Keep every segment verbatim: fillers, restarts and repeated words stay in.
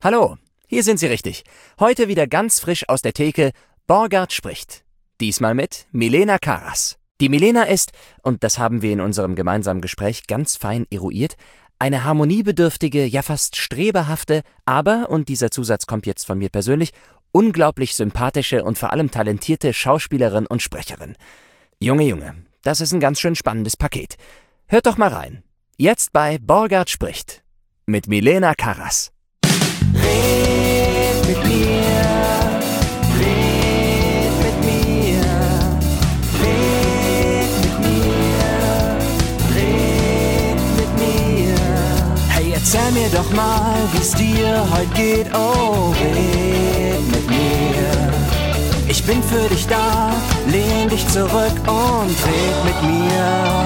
Hallo, hier sind Sie richtig. Heute wieder ganz frisch aus der Theke, Borgert spricht. Diesmal mit Milena Karas. Die Milena ist, und das haben wir in unserem gemeinsamen Gespräch ganz fein eruiert, eine harmoniebedürftige, ja fast strebehafte, aber, und dieser Zusatz kommt jetzt von mir persönlich, unglaublich sympathische und vor allem talentierte Schauspielerin und Sprecherin. Junge, Junge, das ist ein ganz schön spannendes Paket. Hört doch mal rein. Jetzt bei Borgert spricht. Mit Milena Karas. Red mit mir, red mit mir, red mit mir, red mit mir. Hey, erzähl mir doch mal, wie's dir heute geht, oh, red mit mir. Ich bin für dich da, lehn dich zurück und red mit mir.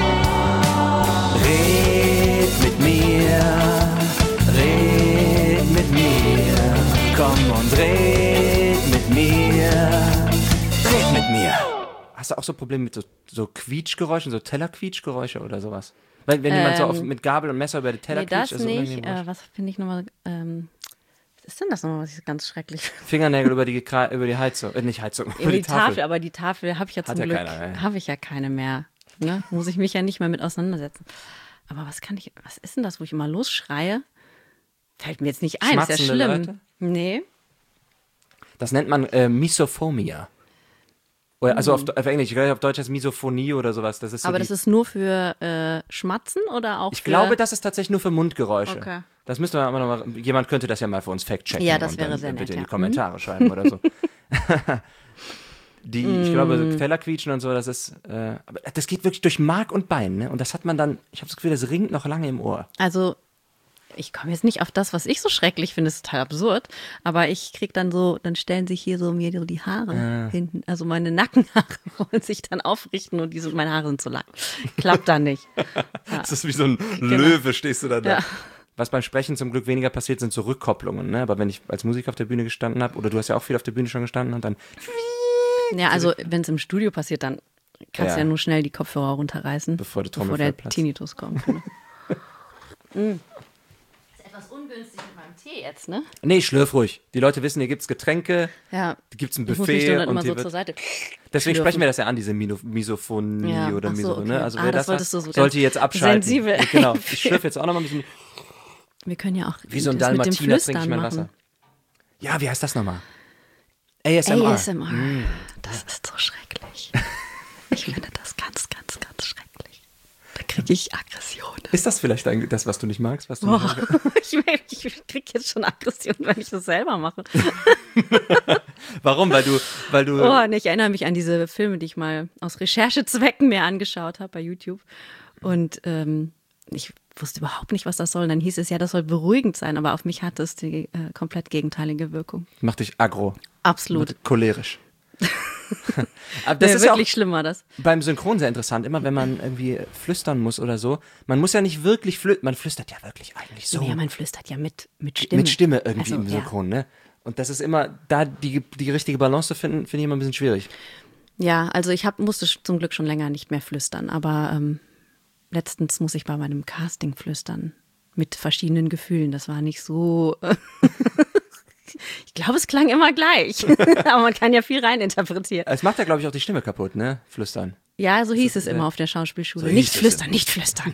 Red mit mir. Red mit mir, komm und red mit mir, red mit mir. Hast du auch so Probleme mit so, so Quietschgeräuschen, so Tellerquietschgeräusche oder sowas? Weil wenn ähm, jemand so auf, mit Gabel und Messer über die Teller nee, quietscht, das ist nicht. Äh, was finde ich nochmal, ähm, was ist denn das nochmal, was ich ganz schrecklich finde? Fingernägel über die, über die Heizung, äh, nicht Heizung, über, über die, die Tafel. Tafel. Aber die Tafel habe ich ja zum ja Glück, keiner, habe ich ja keine mehr. Ne? Muss ich mich ja nicht mehr mit auseinandersetzen. Aber was kann ich, was ist denn das, wo ich immer losschreie? Fällt mir jetzt nicht ein, ist ja schlimm. Leute? Nee. Das nennt man äh, Misophomia. Oder, also auf, auf Englisch, ich glaube auf Deutsch heißt Misophonie oder sowas. Das ist so Aber die, das ist nur für äh, Schmatzen oder auch ich für... Ich glaube, das ist tatsächlich nur für Mundgeräusche. Okay. Das müsste man aber noch mal, jemand könnte das ja mal für uns fact-checken. Ja, das und wäre dann sehr nett, bitte in die ja. Kommentare mhm. schreiben oder so. Die, ich glaube, so Tellerquietschen und so, das ist, äh, aber das geht wirklich durch Mark und Bein, ne? Und das hat man dann, ich habe das Gefühl, das ringt noch lange im Ohr. Also, ich komme jetzt nicht auf das, was ich so schrecklich finde, ist total absurd, aber ich krieg dann so, dann stellen sich hier so mir so die Haare ja. hinten, also meine Nackenhaare wollen sich dann aufrichten und diese, meine Haare sind zu lang. Klappt dann nicht. Ja. Das ist wie so ein Löwe, stehst du da da. Ja. Was beim Sprechen zum Glück weniger passiert, sind so Rückkopplungen, ne? Aber wenn ich als Musiker auf der Bühne gestanden habe, oder du hast ja auch viel auf der Bühne schon gestanden und dann ja, also wenn es im Studio passiert, dann kannst du ja. ja nur schnell die Kopfhörer runterreißen, bevor, bevor der Tinnitus kommt. mm. Das ist etwas ungünstig mit meinem Tee jetzt, ne? Nee, schlürf ruhig. Die Leute wissen, hier gibt's Getränke, ja. hier gibt's ein Buffet. Buffet. Ich muss mich dann und immer so wird, zur Seite deswegen sprechen wir das ja an, diese Mino, Misophonie ja. oder so, Miso, okay. ne? Also ah, wer das, das hat, so sollte jetzt abschalten. Sensibel. Genau. Ich schlürfe jetzt auch noch mal ein bisschen. Wir können ja auch wie so ein das mit dem Dalmatiner trinke ich mein machen. Wasser. Ja, wie heißt das nochmal? A S M R. A S M R. Mm. Das ist so schrecklich. Ich finde das ganz, ganz, ganz schrecklich. Da kriege ich Aggressionen. Ist das vielleicht das, was du nicht magst? Was du oh, nicht ich ich kriege jetzt schon Aggressionen, wenn ich das selber mache. Warum? Weil du, weil du. Oh, nee, ich erinnere mich an diese Filme, die ich mal aus Recherchezwecken mir angeschaut habe bei YouTube. Und ähm, ich wusste überhaupt nicht, was das soll. Und dann hieß es ja, das soll beruhigend sein, aber auf mich hat es die äh, komplett gegenteilige Wirkung. Macht dich aggro. Absolut. Wird cholerisch. Aber das ja, ist wirklich ja auch schlimmer, das. Beim Synchron sehr interessant, immer wenn man irgendwie flüstern muss oder so. Man muss ja nicht wirklich flüstern, man flüstert ja wirklich eigentlich so. Ja, man flüstert ja mit, mit Stimme. Mit Stimme irgendwie also, im Synchron, ja. ne? Und das ist immer, da die, die richtige Balance zu finden, finde ich immer ein bisschen schwierig. Ja, also ich hab, musste zum Glück schon länger nicht mehr flüstern, aber ähm, letztens muss ich bei meinem Casting flüstern. Mit verschiedenen Gefühlen. Das war nicht so. Ich glaube, es klang immer gleich. Aber man kann ja viel reininterpretieren. Es macht ja, glaube ich, auch die Stimme kaputt, ne? Flüstern. Ja, so hieß es immer auf der Schauspielschule. So nicht hieß flüstern, es. nicht flüstern.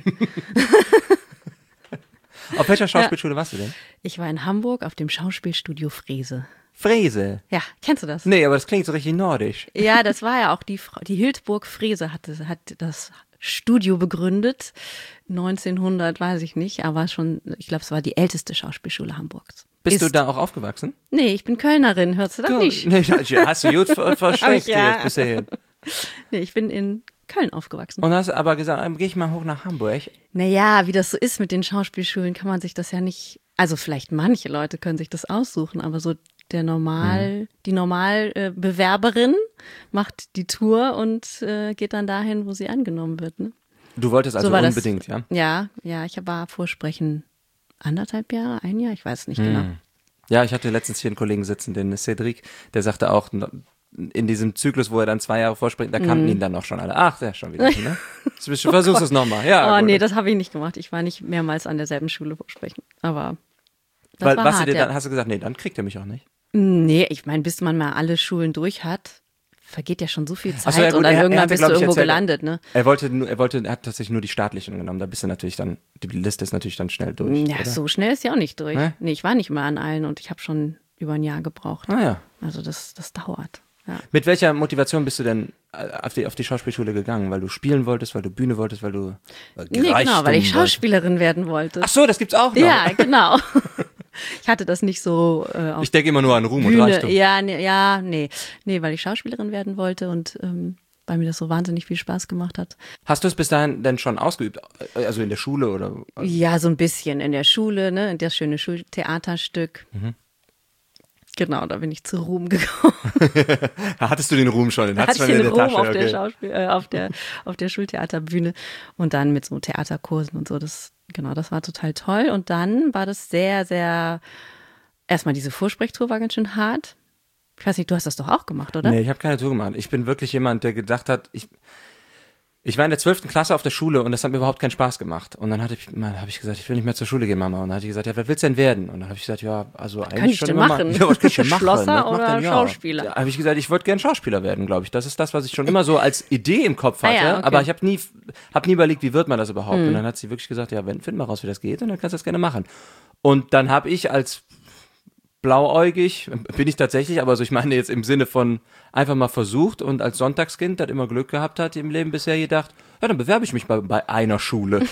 Auf welcher Schauspielschule ja. warst du denn? Ich war in Hamburg auf dem Schauspielstudio Frese. Frese? Ja, kennst du das? Nee, aber das klingt so richtig nordisch. Ja, das war ja auch die Frau, die Hildburg Frese hat, hat das Studio begründet. neunzehnhundert, weiß ich nicht, aber schon, ich glaube, es war die älteste Schauspielschule Hamburgs. Bist Ist. du da auch aufgewachsen? Nee, ich bin Kölnerin, hörst du das Cool. nicht? Nee, hast du gut ver versteckt ja. jetzt bisher. Nee, ich bin in Köln aufgewachsen. Und hast aber gesagt, gehe ich mal hoch nach Hamburg. Naja, wie das so ist mit den Schauspielschulen, kann man sich das ja nicht, also vielleicht manche Leute können sich das aussuchen, aber so der Normal, mhm. die Normalbewerberin macht die Tour und äh, geht dann dahin, wo sie angenommen wird. Ne? Du wolltest also so unbedingt, das, ja? Ja, ja, ich war Vorsprechen anderthalb Jahre, ein Jahr, ich weiß nicht mhm. genau. Ja, ich hatte letztens hier einen Kollegen sitzen, den Cedric, der sagte auch, in diesem Zyklus, wo er dann zwei Jahre vorspricht, da kannten mm. ihn dann auch schon alle. Ach, der schon wieder, ne? Du versuchst oh es nochmal. Ja, oh gut. nee, das habe ich nicht gemacht. Ich war nicht mehrmals an derselben Schule vorsprechen. Aber Das Weil, war was hart, du dir ja. dann, hast du gesagt, nee, dann kriegt er mich auch nicht. Nee, ich meine, bis man mal alle Schulen durch hat, vergeht ja schon so viel Zeit Ach so, ja, gut, und dann er- er irgendwann hatte, bist glaub du ich, irgendwo erzählt, gelandet, ne? Er wollte, nur- er wollte, er hat tatsächlich nur die staatlichen genommen. Da bist du natürlich dann, die Liste ist natürlich dann schnell durch. Ja, oder? so schnell ist ja auch nicht durch. Nee? Nee, ich war nicht mehr an allen und ich habe schon über ein Jahr gebraucht. Ah ja. Also das, das dauert. Ja. Mit welcher Motivation bist du denn äh, auf die, auf die Schauspielschule gegangen? Weil du spielen wolltest, weil du Bühne wolltest, weil du äh, Nee, genau, weil ich Reichtum wolltest? Schauspielerin werden wollte. Ach so, das gibt's auch noch. Ja, genau. Ich hatte das nicht so äh, auf Ich denke immer nur an Ruhm und Bühne. Reichtum. Ja, nee, ja, nee. Nee, weil ich Schauspielerin werden wollte und ähm, weil mir das so wahnsinnig viel Spaß gemacht hat. Hast du es bis dahin denn schon ausgeübt? Also in der Schule oder? Ja, so ein bisschen in der Schule, ne? Das schöne Schultheaterstück. Mhm. Genau, da bin ich zu Ruhm gekommen. Hattest du den Ruhm schon? Den Da hattest hatte du ich schon den in der Ruhm Tasche. auf, der Okay. Schauspiel, äh, auf, der, auf der Schultheaterbühne und dann mit so Theaterkursen und so. Das, genau, das war total toll. Und dann war das sehr, sehr, erstmal diese Vorsprechtour war ganz schön hart. Ich weiß nicht, du hast das doch auch gemacht, oder? Nee, ich habe keine Tour gemacht. Ich bin wirklich jemand, der gedacht hat, ich, ich war in der zwölften Klasse auf der Schule und das hat mir überhaupt keinen Spaß gemacht. Und dann hatte ich, mal, habe ich gesagt, ich will nicht mehr zur Schule gehen, Mama. Und dann hat die gesagt, ja, wer willst du denn werden? Und dann habe ich gesagt, ja, also eigentlich kann ich schon denn immer machen? Mal, ja, was kann ich denn machen? Schlosser Was macht oder denn, ja. Schauspieler? Da habe ich gesagt, ich wollte gern Schauspieler werden, glaube ich. Das ist das, was ich schon immer so als Idee im Kopf Ah hatte. ja, okay. Aber ich habe nie, hab nie überlegt, wie wird man das überhaupt? Und dann hat sie wirklich gesagt, ja, wenn, find mal raus, wie das geht und dann kannst du das gerne machen. Und dann habe ich als blauäugig, bin ich tatsächlich, aber so ich meine jetzt im Sinne von einfach mal versucht und als Sonntagskind, das immer Glück gehabt hat im Leben bisher gedacht, ja, dann bewerbe ich mich bei, bei einer Schule.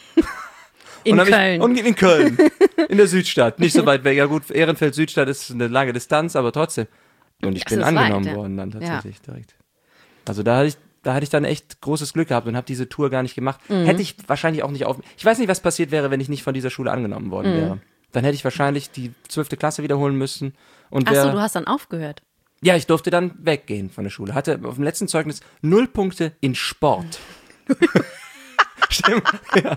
In und dann hab Köln. Ich, und in Köln, in der Südstadt, nicht so weit weg. Ja gut, Ehrenfeld-Südstadt ist eine lange Distanz, aber trotzdem. Und ich Das bin ist angenommen weit, ja. worden dann tatsächlich direkt. Also da hatte ich Da hatte ich dann echt großes Glück gehabt und habe diese Tour gar nicht gemacht. Mhm. Hätte ich wahrscheinlich auch nicht auf. Ich weiß nicht, was passiert wäre, wenn ich nicht von dieser Schule angenommen worden Mhm. wäre. Dann hätte ich wahrscheinlich die zwölfte Klasse wiederholen müssen. Und Ach so, wäre, du hast dann aufgehört. ja, ich durfte dann weggehen von der Schule. Hatte auf dem letzten Zeugnis null Punkte in Sport. Stimmt. Ja.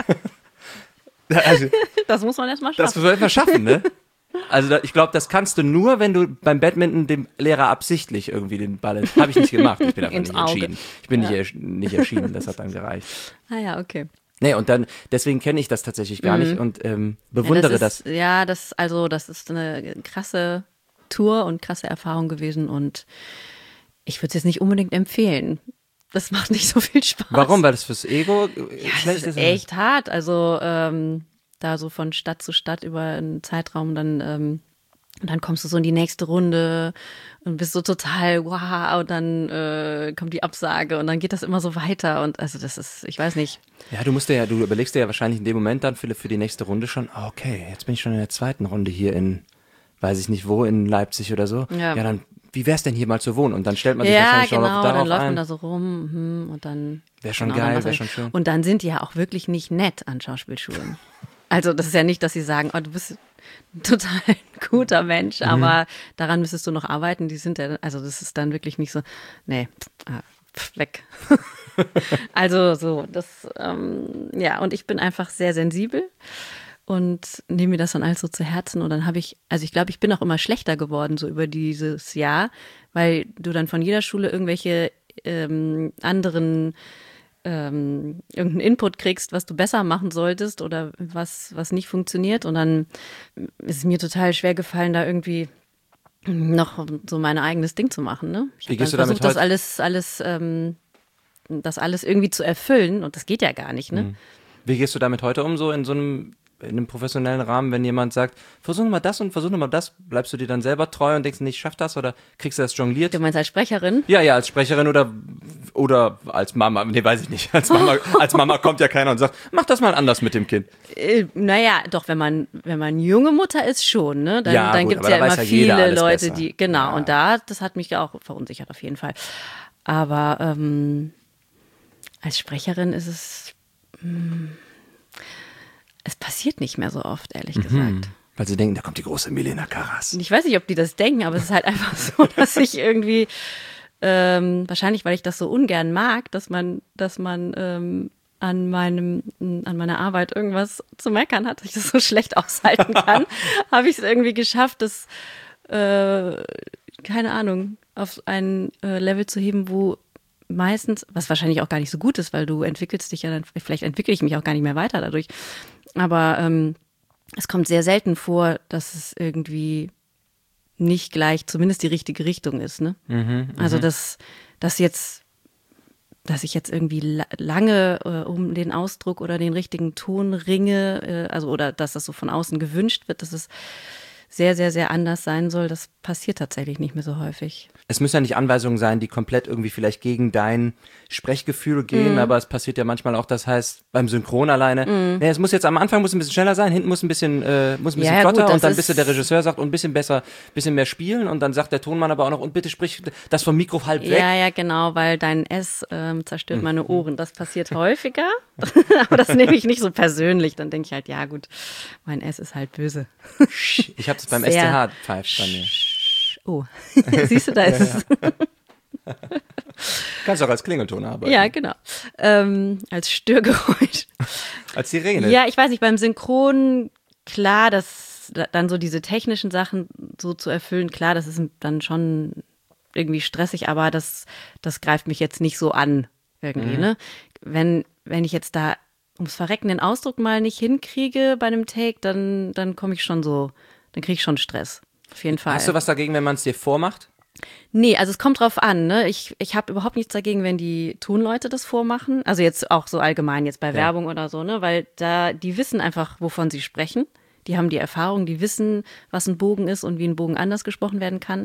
Also, Das muss man erstmal das schaffen. soll man schaffen, ne? Also da, ich glaube, das kannst du nur, wenn du beim Badminton dem Lehrer absichtlich irgendwie den Ball. Habe ich nicht gemacht. Ich bin einfach Ins nicht Auge. erschienen. Ich bin nicht, ersch- nicht erschienen. Das hat dann gereicht. Ah ja, okay. Nee, und dann, deswegen kenne ich das tatsächlich gar nicht und ähm, Ja, bewundere das. das. Ist, ja, das, also, das ist eine krasse Tour und krasse Erfahrung gewesen und ich würde es jetzt nicht unbedingt empfehlen. Das macht nicht so viel Spaß. Warum? Weil das fürs Ego äh, Ja, das schlecht ist ist? echt hart. Also ähm, da so von Stadt zu Stadt über einen Zeitraum, dann ähm, und dann kommst du so in die nächste Runde und bist so total wow und dann äh, kommt die Absage und dann geht das immer so weiter und also das ist, ich weiß nicht. Ja, du musst dir ja, du überlegst dir ja wahrscheinlich in dem Moment dann für, für die nächste Runde schon, ah, okay, jetzt bin ich schon in der zweiten Runde hier in, weiß ich nicht wo, in Leipzig oder so. Ja. Ja, dann, wie wär's denn hier mal zu wohnen? Und dann stellt man sich Ja, wahrscheinlich schon genau, auf, dann darauf läuft ein. man da so rum hm, und dann Wär schon genau, dann geil, was- wär schon schön. Und dann sind die ja auch wirklich nicht nett an Schauspielschulen. Also das ist ja nicht, dass sie sagen, oh, du bist ein total guter Mensch, Mhm. aber daran müsstest du noch arbeiten. Die sind ja, also das ist dann wirklich nicht so, nee, ah, pf, weg. Also so, das, ähm, ja, und ich bin einfach sehr sensibel und nehme mir das dann alles so zu Herzen und dann habe ich, also ich glaube, ich bin auch immer schlechter geworden so über dieses Jahr, weil du dann von jeder Schule irgendwelche ähm, anderen ähm, irgendeinen Input kriegst, was du besser machen solltest oder was, was nicht funktioniert. Und dann ist es mir total schwer gefallen, da irgendwie noch so mein eigenes Ding zu machen. Ne? Ich Wie habe gehst dann du damit versucht, das heute- alles, alles, ähm, das alles irgendwie zu erfüllen und das geht ja gar nicht. Ne? Wie gehst du damit heute um, so in so einem, in einem professionellen Rahmen, wenn jemand sagt, versuch mal das und versuch mal das, bleibst du dir dann selber treu und denkst, nee, ich schaff das oder kriegst du das jongliert? Du meinst als Sprecherin? Ja, ja, als Sprecherin oder, oder als Mama, nee, weiß ich nicht. Als Mama, als Mama kommt ja keiner und sagt, mach das mal anders mit dem Kind. Äh, naja, doch, wenn man, wenn man junge Mutter ist, schon, ne? Dann, Ja, dann gut, gibt es aber ja da immer weiß ja jeder viele alles Leute, besser. die, genau, Ja. und da, das hat mich auch verunsichert auf jeden Fall. Aber ähm, als Sprecherin ist es, mh, es passiert nicht mehr so oft, ehrlich Mhm. gesagt. Weil sie denken, da kommt die große Milena Karas. Ich weiß nicht, ob die das denken, aber es ist halt einfach so, dass ich irgendwie, ähm, wahrscheinlich, weil ich das so ungern mag, dass man, dass man ähm, an meinem, an meiner Arbeit irgendwas zu meckern hat, dass ich das so schlecht aushalten kann, habe ich es irgendwie geschafft, das, äh, keine Ahnung, auf ein äh, Level zu heben, wo meistens, was wahrscheinlich auch gar nicht so gut ist, weil du entwickelst dich ja dann, vielleicht entwickle ich mich auch gar nicht mehr weiter dadurch, aber ähm, es kommt sehr selten vor, dass es irgendwie nicht gleich zumindest die richtige Richtung ist. Ne? Mhm, also dass, dass jetzt, dass ich jetzt irgendwie la- lange äh, um den Ausdruck oder den richtigen Ton ringe, äh, also oder dass das so von außen gewünscht wird, dass es sehr, sehr, sehr anders sein soll, das passiert tatsächlich nicht mehr so häufig. Es müssen ja nicht Anweisungen sein, die komplett irgendwie vielleicht gegen dein Sprechgefühl gehen, Mhm. aber es passiert ja manchmal auch, das heißt, beim Synchron alleine, Mhm. nee, es muss jetzt am Anfang muss ein bisschen schneller sein, hinten muss ein bisschen, äh, muss ein bisschen Ja, ja, flotter gut, das und dann ist- bis der Regisseur sagt, und ein bisschen besser, bisschen mehr spielen und dann sagt der Tonmann aber auch noch, und bitte sprich das vom Mikro halb weg. Ja, ja, genau, weil dein S ähm, zerstört meine Ohren. Das passiert häufiger, aber das nehme ich nicht so persönlich. Dann denke ich halt, ja gut, mein S ist halt böse. Ich habe das beim Sehr- S T H pfeift bei mir. Oh, siehst du, da ist es. Kannst auch als Klingelton arbeiten. Ja, genau. Ähm, als Störgeräusch. Als Sirene. Ja, ich weiß nicht, beim Synchron, klar, das dann so diese technischen Sachen so zu erfüllen, klar, das ist dann schon irgendwie stressig, aber das, das greift mich jetzt nicht so an irgendwie, Mhm. ne? Wenn, wenn ich jetzt da ums Verrecken den Ausdruck mal nicht hinkriege bei einem Take, dann, dann komme ich schon so, dann kriege ich schon Stress. Auf jeden Fall. Hast du was dagegen, wenn man es dir vormacht? Nee, also es kommt drauf an, ne? Ich, ich habe überhaupt nichts dagegen, wenn die Tonleute das vormachen. Also jetzt auch so allgemein, jetzt bei Werbung oder so, ne? Weil da, die wissen einfach, wovon sie sprechen. Die haben die Erfahrung, die wissen, was ein Bogen ist und wie ein Bogen anders gesprochen werden kann.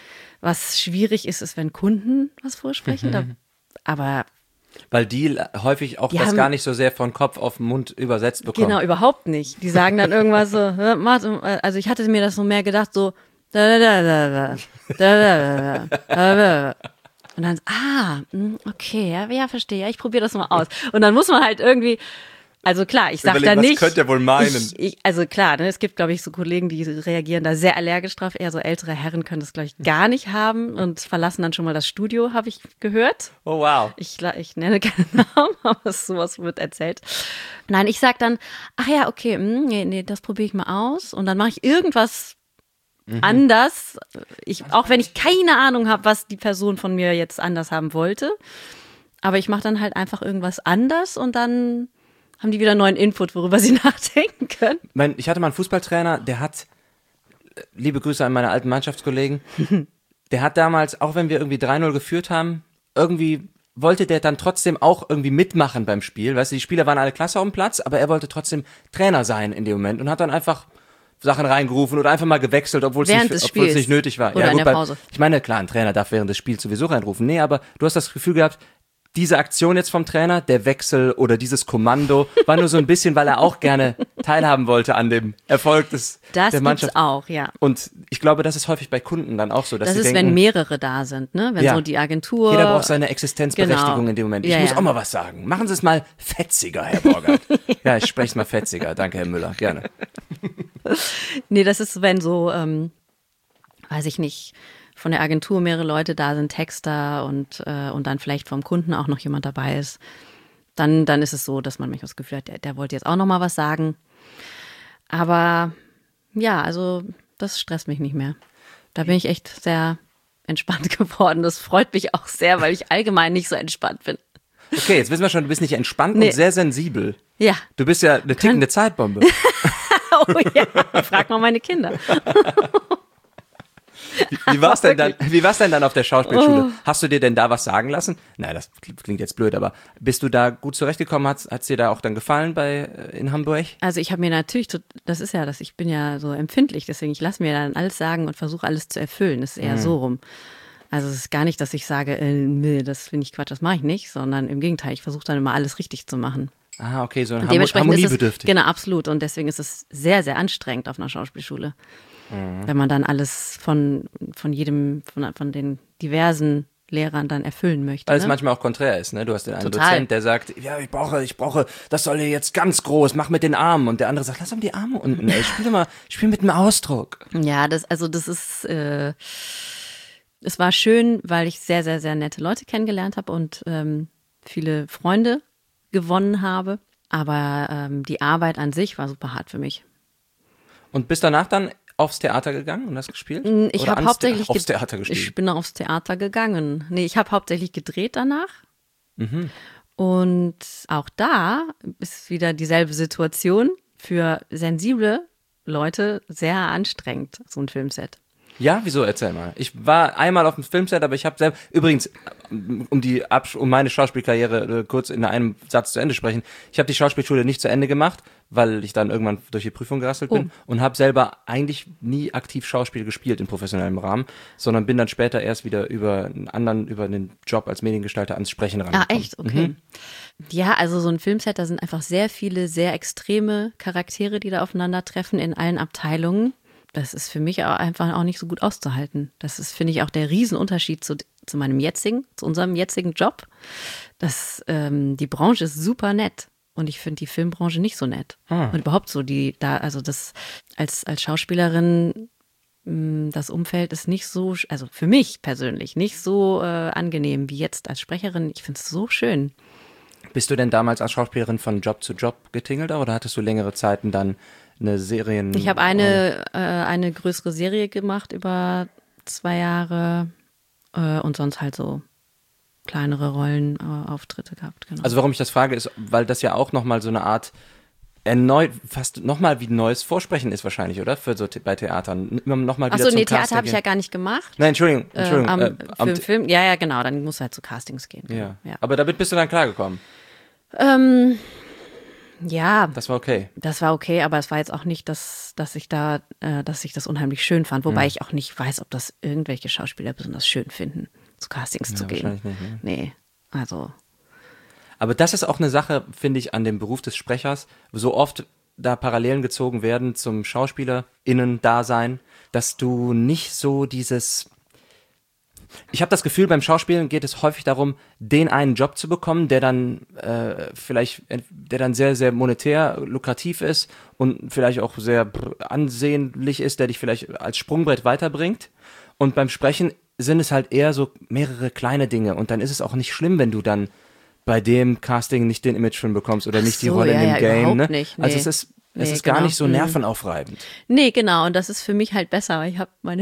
Was schwierig ist, ist, wenn Kunden was vorsprechen. Da, aber Weil die häufig auch Die das haben- gar nicht so sehr von Kopf auf Mund übersetzt bekommen. genau, überhaupt nicht. Die sagen dann irgendwas so, "Hä, Martin", also ich hatte mir das so mehr gedacht, so da, da, da, da, da, da, da, da, da. Und dann, ah, hm, okay, ja, ja, verstehe, ja, ich probiere das mal aus. Und dann muss man halt irgendwie, also klar, ich sag Überlegen, da was nicht. könnte er wohl meinen? Ich, ich, also klar, ne, es gibt, glaube ich, so Kollegen, die reagieren da sehr allergisch drauf. Eher so ältere Herren können das, glaube ich, gar nicht haben und verlassen dann schon mal das Studio, habe ich gehört. Oh wow. Ich, la- ich nenne keine Namen, aber sowas wird erzählt. Nein, ich sag dann, ach ja, okay, hm, nee, nee, das probiere ich mal aus. Und dann mache ich irgendwas anders. Ich, auch wenn ich keine Ahnung habe, was die Person von mir jetzt anders haben wollte. Aber ich mache dann halt einfach irgendwas anders und dann haben die wieder neuen Input, worüber sie nachdenken können. Mein, ich hatte mal einen Fußballtrainer, der hat, äh, liebe Grüße an meine alten Mannschaftskollegen, der hat damals, auch wenn wir irgendwie drei null geführt haben, irgendwie wollte der dann trotzdem auch irgendwie mitmachen beim Spiel. Weißt du, die Spieler waren alle klasse auf dem Platz, aber er wollte trotzdem Trainer sein in dem Moment und hat dann einfach Sachen reingerufen oder einfach mal gewechselt, obwohl es Während nicht, des obwohl es Spiels. nicht nötig war. Oder ja, in gut, der bei- Pause. Ich meine, klar, ein Trainer darf während des Spiels sowieso reinrufen. Nee, aber du hast das Gefühl gehabt, diese Aktion jetzt vom Trainer, der Wechsel oder dieses Kommando, war nur so ein bisschen, weil er auch gerne teilhaben wollte an dem Erfolg des, Das der gibt's Mannschaft. auch, ja. Und ich glaube, das ist häufig bei Kunden dann auch so, dass Das sie ist, denken, wenn mehrere da sind, ne? Wenn Ja. so die Agentur. jeder braucht seine Existenzberechtigung Genau. in dem Moment. Ich Ja, muss ja. auch mal was sagen. Machen Sie es mal fetziger, Herr Borgert. Ja, ich spreche es mal fetziger. Danke, Herr Müller. Gerne. Nee, das ist, wenn so, ähm, weiß ich nicht, von der Agentur mehrere Leute da sind, Texter und, äh, und dann vielleicht vom Kunden auch noch jemand dabei ist. Dann, dann ist es so, dass man manchmal das Gefühl hat, der, der wollte jetzt auch noch mal was sagen. Aber ja, also das stresst mich nicht mehr. Da bin ich echt sehr entspannt geworden. Das freut mich auch sehr, weil ich allgemein nicht so entspannt bin. Okay, jetzt wissen wir schon, du bist nicht entspannt Nee. und sehr sensibel. Ja. Du bist ja eine tickende Zeitbombe. Oh ja, frag mal meine Kinder. Wie war's denn dann, wie war's denn dann auf der Schauspielschule? Oh. Hast du dir denn da was sagen lassen? Nein, das klingt jetzt blöd, aber bist du da gut zurechtgekommen? Hat's, hat's dir da auch dann gefallen bei, äh, in Hamburg? Also ich habe mir natürlich, tot- das ist ja das, ich bin ja so empfindlich, deswegen ich lasse mir dann alles sagen und versuche alles zu erfüllen. Das ist eher so rum. Also es ist gar nicht, dass ich sage, äh, nee, das finde ich Quatsch, das mache ich nicht, sondern im Gegenteil, ich versuche dann immer alles richtig zu machen. Ah, okay, so ein Und Harmo- dementsprechend ist es, harmoniebedürftig. genau, absolut. Und deswegen ist es sehr, sehr anstrengend auf einer Schauspielschule. Wenn man dann alles von, von jedem, von, von den diversen Lehrern dann erfüllen möchte. Weil es Ne? manchmal auch konträr ist, ne? Du hast den einen Total. Dozent, der sagt, ja, ich brauche, ich brauche, das soll hier jetzt ganz groß, mach mit den Armen. Und der andere sagt, lass doch mal die Arme unten, ey, spiel doch mal, spiel mit dem Ausdruck. Ja, das, also das ist, äh, es war schön, weil ich sehr, sehr, sehr nette Leute kennengelernt habe und ähm, viele Freunde gewonnen habe. Aber ähm, die Arbeit an sich war super hart für mich. Und bist danach dann aufs Theater gegangen und hast gespielt? Ich Oder habe ans hauptsächlich The- aufs ge- Theater gestiegen. Ich bin aufs Theater gegangen. Nee, ich habe hauptsächlich gedreht danach. Mhm. Und auch da ist wieder dieselbe Situation. für sensible Leute sehr anstrengend, so ein Filmset. Ja, wieso? Erzähl mal. Ich war einmal auf dem Filmset, aber ich habe selber, übrigens, um die Abs- um meine Schauspielkarriere äh, kurz in einem Satz zu Ende sprechen, ich habe die Schauspielschule nicht zu Ende gemacht, weil ich dann irgendwann durch die Prüfung gerasselt bin Oh. und habe selber eigentlich nie aktiv Schauspiel gespielt in professionellem Rahmen, sondern bin dann später erst wieder über einen anderen, über einen Job als Mediengestalter ans Sprechen Ah, rangekommen. echt? Okay. Mhm. Ja, also so ein Filmset, da sind einfach sehr viele, sehr extreme Charaktere, die da aufeinandertreffen in allen Abteilungen. Das ist für mich auch einfach auch nicht so gut auszuhalten. Das ist, finde ich, auch der Riesenunterschied zu, zu meinem jetzigen, zu unserem jetzigen Job. Das, ähm, die Branche ist super nett. Und ich finde die Filmbranche nicht so nett. Ah. Und überhaupt so, die, da, also das, als, als Schauspielerin, mh, das Umfeld ist nicht so, also für mich persönlich, nicht so äh, angenehm wie jetzt als Sprecherin. Ich finde es so schön. Bist du denn damals als Schauspielerin von Job zu Job getingelt oder hattest du längere Zeiten dann eine Serien? Ich habe eine, äh, eine größere Serie gemacht über zwei Jahre äh, und sonst halt so kleinere Rollen, äh, Auftritte gehabt. Genau. Also warum ich das frage, ist, weil das ja auch nochmal so eine Art erneut, fast nochmal wie ein neues Vorsprechen ist wahrscheinlich, oder? Für so the- bei Theatern. Immer nochmal wieder Achso, zum nee, Casting Theater habe ich ja gehen. gar nicht gemacht. Nein, Entschuldigung, Entschuldigung. Ähm, am, äh, am für T- Film, ja, ja, genau, dann musst du halt zu Castings gehen. Genau. ja. Ja. Aber damit bist du dann klargekommen. Ähm, ja, Das war okay. das war okay, aber es war jetzt auch nicht, dass, dass ich da, äh, dass ich das unheimlich schön fand, wobei Mhm. ich auch nicht weiß, ob das irgendwelche Schauspieler besonders schön finden, zu Castings zu gehen. wahrscheinlich nicht, ne? Nee, also Aber das ist auch eine Sache, finde ich, an dem Beruf des Sprechers, so oft da Parallelen gezogen werden zum SchauspielerInnen-Dasein, dass du nicht so dieses... Ich habe das Gefühl, beim Schauspielen geht es häufig darum, den einen Job zu bekommen, der dann äh, vielleicht, der dann sehr, sehr monetär lukrativ ist und vielleicht auch sehr ansehnlich ist, der dich vielleicht als Sprungbrett weiterbringt. Und beim Sprechen sind es halt eher so mehrere kleine Dinge. Und dann ist es auch nicht schlimm, wenn du dann bei dem Casting nicht den Imagefilm bekommst oder Ach nicht die so, Rolle ja, in dem ja, Game. überhaupt Ne? nicht, nee. Also es ist, es Nee, ist gar genau. nicht so Mhm. nervenaufreibend. nee, genau, und das ist für mich halt besser, weil ich habe meine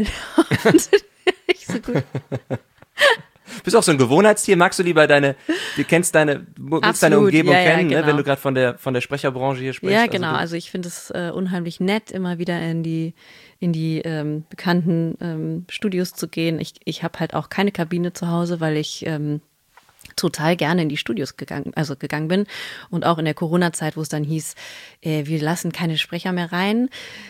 nicht so gut. Bist auch so ein Gewohnheitstier, magst du lieber deine, du kennst deine, du willst deine Absolut, Umgebung ja, ja, kennen, ne? genau. Wenn du gerade von der von der Sprecherbranche hier sprichst. Ja, genau. Also Also ich finde es äh, unheimlich nett, immer wieder in die in die ähm, bekannten ähm, Studios zu gehen. Ich, ich habe halt auch keine Kabine zu Hause, weil ich ähm, total gerne in die Studios gegangen, also gegangen bin. Und auch in der Corona-Zeit, wo es dann hieß, äh, wir lassen keine Sprecher mehr rein.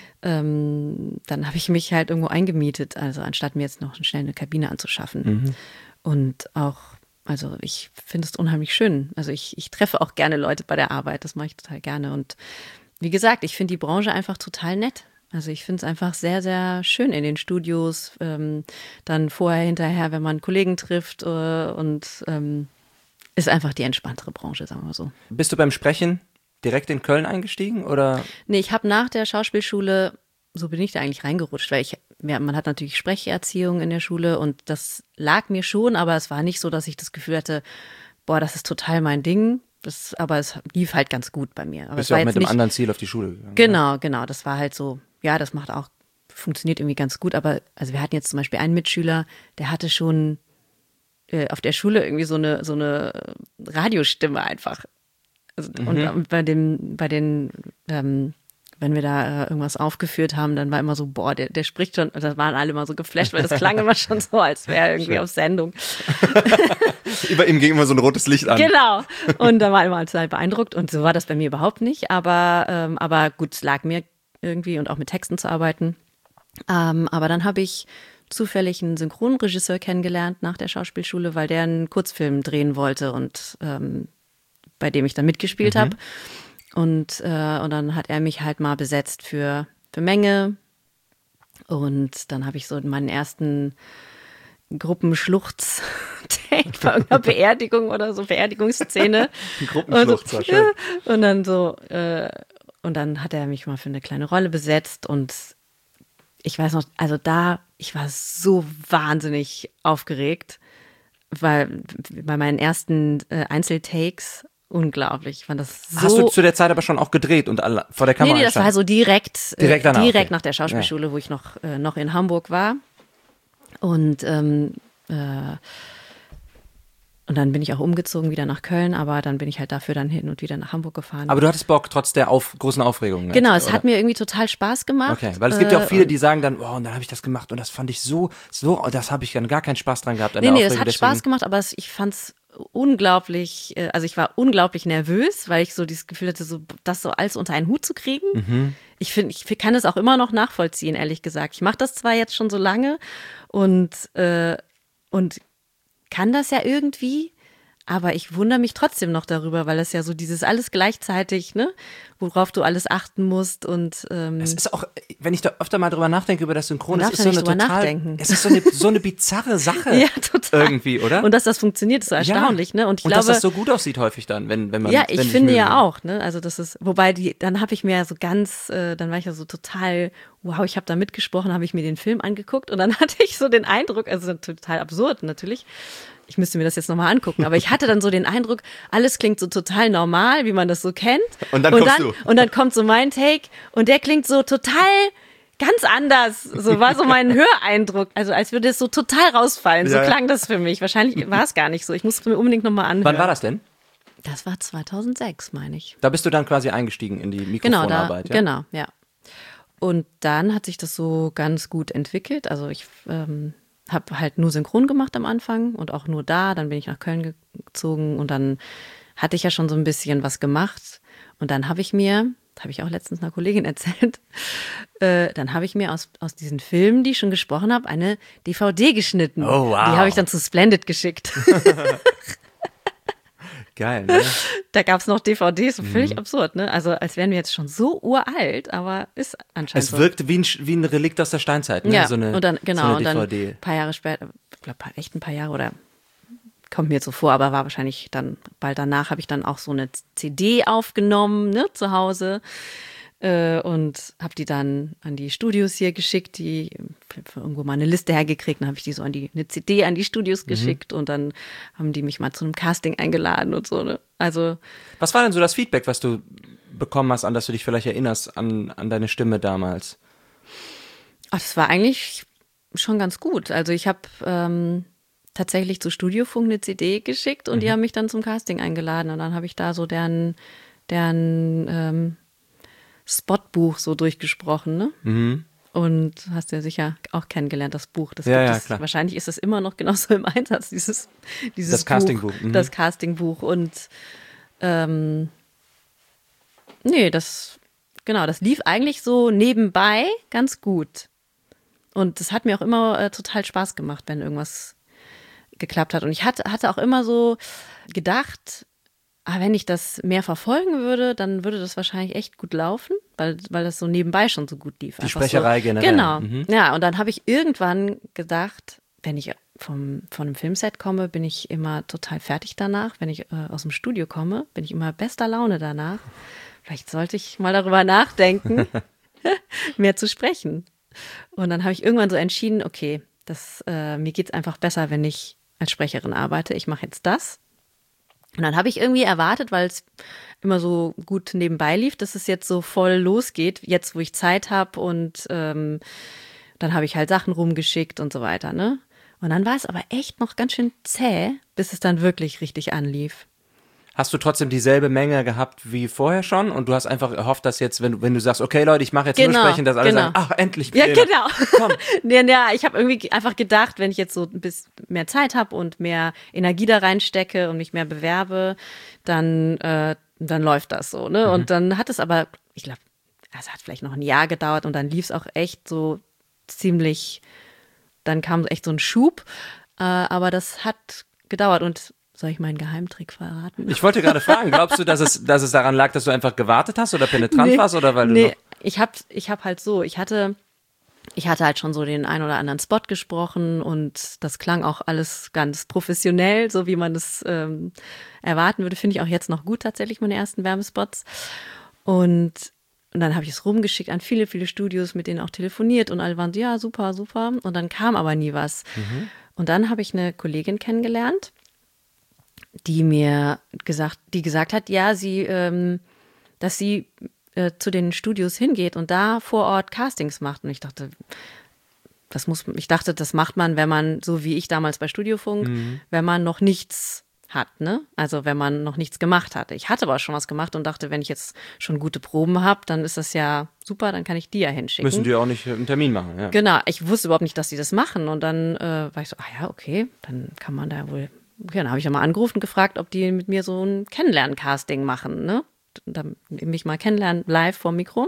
Ähm, dann habe ich mich halt irgendwo eingemietet, also anstatt mir jetzt noch schnell eine Kabine anzuschaffen. Mhm. Und auch, also ich finde es unheimlich schön. Also ich, ich treffe auch gerne Leute bei der Arbeit, das mache ich total gerne. Und wie gesagt, ich finde die Branche einfach total nett. Also ich finde es einfach sehr, sehr schön in den Studios, ähm, dann vorher, hinterher, wenn man Kollegen trifft äh, und ähm, ist einfach die entspanntere Branche, sagen wir mal so. Bist du beim Sprechen direkt in Köln eingestiegen oder? Nee, ich habe nach der Schauspielschule, so bin ich da eigentlich reingerutscht, weil ich, ja, man hat natürlich Sprecherziehung in der Schule und das lag mir schon, aber es war nicht so, dass ich das Gefühl hatte, boah, das ist total mein Ding. Das, aber es lief halt ganz gut bei mir. Aber Bist es du war auch jetzt mit einem nicht, anderen Ziel auf die Schule gegangen? Genau, genau. Das war halt so, ja, das macht auch, funktioniert irgendwie ganz gut. Aber also wir hatten jetzt zum Beispiel einen Mitschüler, der hatte schon äh, auf der Schule irgendwie so eine, so eine Radiostimme einfach. Also, Mhm. und, und bei dem, bei den, ähm, wenn wir da äh, irgendwas aufgeführt haben, dann war immer so, boah, der, der spricht schon, da waren alle immer so geflasht, weil das klang immer schon so, als wäre er irgendwie Schön. auf Sendung. Über ihm ging immer so ein rotes Licht an. Genau. Und da war immer total beeindruckt. Und so war das bei mir überhaupt nicht. Aber, ähm, aber gut, es lag mir irgendwie und auch mit Texten zu arbeiten. Ähm, aber dann habe ich zufällig einen Synchronregisseur kennengelernt nach der Schauspielschule, weil der einen Kurzfilm drehen wollte und ähm, bei dem ich dann mitgespielt Mhm. habe. Und, äh, und dann hat er mich halt mal besetzt für, für Menge. Und dann habe ich so meinen ersten Gruppenschluchz-Take bei irgendeiner Beerdigung oder so, Beerdigungsszene. Gruppenschluchz, war und, schön. so, und dann so, äh, und dann hat er mich mal für eine kleine Rolle besetzt und ich weiß noch, also da, ich war so wahnsinnig aufgeregt, weil bei meinen ersten äh, Einzeltakes unglaublich, ich fand das so. Hast du zu der Zeit aber schon auch gedreht und alle, vor der Nee, Kamera nee, das war gestanden? so direkt, Direkt äh, danach, direkt okay. nach der Schauspielschule, wo ich noch, äh, noch in Hamburg war. Und ähm, äh, Und dann bin ich auch umgezogen wieder nach Köln, aber dann bin ich halt dafür dann hin und wieder nach Hamburg gefahren. Aber du hattest Bock trotz der auf, großen Aufregung. Genau, jetzt, es oder? hat mir irgendwie total Spaß gemacht. Okay, weil es gibt ja auch viele, Äh, die sagen dann, oh, und dann habe ich das gemacht und das fand ich so, so, das habe ich dann gar keinen Spaß dran gehabt. An Nee, der nee, das Aufregung, hat deswegen- Spaß gemacht, aber es, ich fand's unglaublich, äh, also ich war unglaublich nervös, weil ich so dieses Gefühl hatte, so das so alles unter einen Hut zu kriegen. Mhm. Ich finde, ich kann es auch immer noch nachvollziehen, ehrlich gesagt. Ich mache das zwar jetzt schon so lange und, äh, und kann das ja irgendwie, aber ich wundere mich trotzdem noch darüber, weil es ja so dieses alles gleichzeitig, ne, worauf du alles achten musst und ähm, Es ist auch, wenn ich da öfter mal drüber nachdenke über das Synchron, Man es darf ist da so nicht eine drüber total, nachdenken. es ist so eine, so eine bizarre Sache. ja, total. Irgendwie, oder? Und dass das funktioniert, ist so erstaunlich, ja. ne? Und ich und glaube, dass das so gut aussieht häufig dann, wenn, wenn man ja, wenn ich die finde mögen. ja auch, ne? Also das ist, wobei die, dann habe ich mir so ganz, äh, dann war ich ja so total, wow, ich habe da mitgesprochen, habe ich mir den Film angeguckt und dann hatte ich so den Eindruck, also total absurd natürlich. Ich müsste mir das jetzt nochmal angucken, aber ich hatte dann so den Eindruck, alles klingt so total normal, wie man das so kennt. Und dann und kommst dann, du. Und dann kommt so mein Take und der klingt so total ganz anders. So war so mein Höreindruck. Also als würde es so total rausfallen. So Ja, ja. klang das für mich. Wahrscheinlich war es gar nicht so. Ich musste mir unbedingt nochmal anhören. Wann war das denn? Das war zweitausendsechs, meine ich. Da bist du dann quasi eingestiegen in die Genau, da, Mikrofonarbeit, ja? genau, ja. Und dann hat sich das so ganz gut entwickelt. Also ich ähm, habe halt nur synchron gemacht am Anfang und auch nur da. Dann bin ich nach Köln gezogen und dann hatte ich ja schon so ein bisschen was gemacht. Und dann habe ich mir, das habe ich auch letztens einer Kollegin erzählt, äh, dann habe ich mir aus, aus diesen Filmen, die ich schon gesprochen habe, eine D V D geschnitten. Oh, wow. Die habe ich dann zu Splendid geschickt. Geil, ne? Da gab es noch D V Ds, so völlig Mhm. absurd, ne? Also als wären wir jetzt schon so uralt, aber ist anscheinend Es so. wirkte wie ein, wie ein Relikt aus der Steinzeit, ne? Ja, so eine, und dann, genau, so eine und dann D V ein D. paar Jahre später, ich glaube echt ein paar Jahre oder kommt mir jetzt so vor, aber war wahrscheinlich dann bald danach, habe ich dann auch so eine C D aufgenommen, ne, zu Hause äh, und habe die dann an die Studios hier geschickt, die ich hab irgendwo mal eine Liste hergekriegt, dann habe ich die so an die, eine C D an die Studios geschickt und dann haben die mich mal zu einem Casting eingeladen und so, ne, also Was war denn so das Feedback, was du bekommen hast, an das du dich vielleicht erinnerst, an, an deine Stimme damals? ach, das war eigentlich schon ganz gut, also ich habe ähm, tatsächlich zu Studiofunk eine C D geschickt und die haben mich dann zum Casting eingeladen und dann habe ich da so deren, deren ähm, Spotbuch so durchgesprochen, ne? Mhm. Und hast ja sicher auch kennengelernt, das Buch. Das Ja, gibt ja, es, klar. wahrscheinlich ist das immer noch genauso im Einsatz, dieses, dieses Das Buch, Castingbuch, mhm. Das Castingbuch. Und ähm, nee, das, genau, das lief eigentlich so nebenbei ganz gut. Und das hat mir auch immer äh, total Spaß gemacht, wenn irgendwas geklappt hat. Und ich hatte, hatte auch immer so gedacht, ah, wenn ich das mehr verfolgen würde, dann würde das wahrscheinlich echt gut laufen, weil, weil das so nebenbei schon so gut lief. Die Einfach Sprecherei so. generell. Genau. Mhm. Ja, und dann habe ich irgendwann gedacht, wenn ich vom, von einem Filmset komme, bin ich immer total fertig danach. Wenn ich äh, aus dem Studio komme, bin ich immer bester Laune danach. Vielleicht sollte ich mal darüber nachdenken, mehr zu sprechen. Und dann habe ich irgendwann so entschieden, okay, das, äh, mir geht's einfach besser, wenn ich als Sprecherin arbeite. Ich mache jetzt das. Und dann habe ich irgendwie erwartet, weil es immer so gut nebenbei lief, dass es jetzt so voll losgeht, jetzt wo ich Zeit habe und ähm, dann habe ich halt Sachen rumgeschickt und so weiter, ne? Und dann war es aber echt noch ganz schön zäh, bis es dann wirklich richtig anlief. Hast du trotzdem dieselbe Menge gehabt wie vorher schon und du hast einfach erhofft, dass jetzt, wenn du, wenn du sagst, okay Leute, ich mache jetzt Genau, nur sprechen, dass alle genau. sagen, ach endlich. Ja, Milena. genau. Komm. ja, ja, ich habe irgendwie einfach gedacht, wenn ich jetzt so ein bisschen mehr Zeit habe und mehr Energie da reinstecke und mich mehr bewerbe, dann, äh, dann läuft das so, ne? Mhm. Und dann hat es aber, ich glaube, es hat vielleicht noch ein Jahr gedauert und dann lief es auch echt so ziemlich, dann kam echt so ein Schub, äh, aber das hat gedauert und soll ich meinen Geheimtrick verraten? Ich wollte gerade fragen, glaubst du, dass es, dass es daran lag, dass du einfach gewartet hast oder penetrant Nee, warst oder weil du nee, noch... ich hab, ich hab halt so, ich hatte, ich hatte halt schon so den ein oder anderen Spot gesprochen und das klang auch alles ganz professionell, so wie man es ähm, erwarten würde. Finde ich auch jetzt noch gut tatsächlich, meine ersten Werbespots. Und, und dann habe ich es rumgeschickt an viele, viele Studios, mit denen auch telefoniert und alle waren so, ja, super, super. Und dann kam aber nie was. Mhm. Und dann habe ich eine Kollegin kennengelernt, die mir gesagt, die gesagt hat, ja, sie, ähm, dass sie äh, zu den Studios hingeht und da vor Ort Castings macht. Und ich dachte, das muss, ich dachte, das macht man, wenn man, so wie ich damals bei Studiofunk, Mhm. wenn man noch nichts hat, ne? Also wenn man noch nichts gemacht hatte. Ich hatte aber schon was gemacht und dachte, wenn ich jetzt schon gute Proben habe, dann ist das ja super, dann kann ich die ja hinschicken. Müssen die auch nicht einen Termin machen, ja. Genau, ich wusste überhaupt nicht, dass die das machen und dann äh, war ich so, ah ja, okay, dann kann man da wohl, okay, dann habe ich ja mal angerufen und gefragt, ob die mit mir so ein Kennenlernen-Casting machen, ne? Dann mich mal kennenlernen, live vor dem Mikro.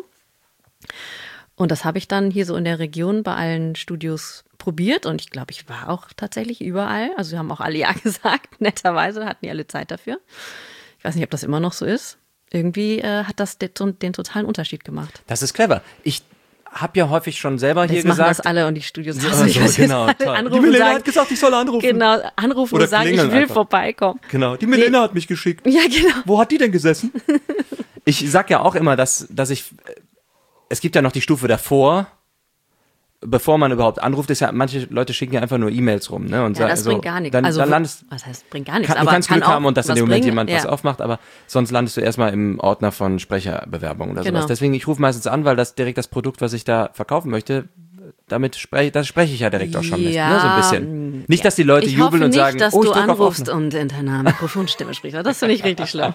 Und das habe ich dann hier so in der Region bei allen Studios probiert und ich glaube, ich war auch tatsächlich überall. Also wir haben auch alle ja gesagt, netterweise hatten die alle Zeit dafür. Ich weiß nicht, ob das immer noch so ist. Irgendwie äh, hat das den, den totalen Unterschied gemacht. Das ist clever. Ich habe ja häufig schon selber Jetzt hier machen gesagt. das alle und die Studios Ja, hassen mich, so, dass genau, jetzt toll. alle Die anrufen Milena und sagen, hat gesagt, ich soll anrufen. Genau, anrufen Oder und sagen, ich will klingeln einfach. vorbeikommen. Genau, die Milena hat mich geschickt. Ja, genau. Wo hat die denn gesessen? Ich sag ja auch immer, dass, dass ich, es gibt ja noch die Stufe davor, bevor man überhaupt anruft, ist ja, manche Leute schicken ja einfach nur E-Mails rum, ne? Und Ja, sa- das so, bringt gar nichts. Dann, Also, dann landest, was heißt, bringt gar nichts. kann, aber du kannst kann Glück haben auch und dass in was dem Moment bringen. jemand ja. was aufmacht, aber sonst landest du erstmal im Ordner von Sprecherbewerbung oder Genau. sowas. Deswegen, ich rufe meistens an, weil das direkt das Produkt, was ich da verkaufen möchte, damit spreche, das spreche ich ja direkt auch schon mit, Ja, ne? So ein bisschen. Nicht, dass die Leute ich jubeln hoffe und nicht, sagen, dass oh, ich du drück auf anrufst Aufnahme. und in deiner Mikrofonstimme sprichst. Das finde ich richtig schlimm.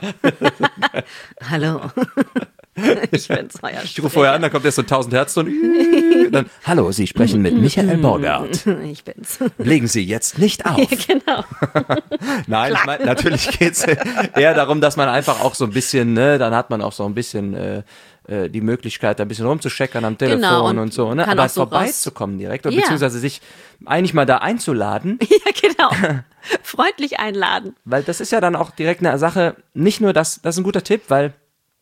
Hallo. Ich bin's, euer Ich rufe vorher an, dann kommt erst so tausend Hertz und dann, hallo, Sie sprechen mit Michael Borgert. Ich bin's. Legen Sie jetzt nicht auf. Ja, genau. Nein, ich meine, natürlich geht's eher darum, dass man einfach auch so ein bisschen, ne, dann hat man auch so ein bisschen äh, äh, die Möglichkeit, da ein bisschen rumzuscheckern am Telefon Genau, und und so, ne? kann Aber auch so vorbeizukommen direkt oder Ja. beziehungsweise sich eigentlich mal da einzuladen, Ja, genau. Freundlich einladen. weil das ist ja dann auch direkt eine Sache, nicht nur das, das ist ein guter Tipp, weil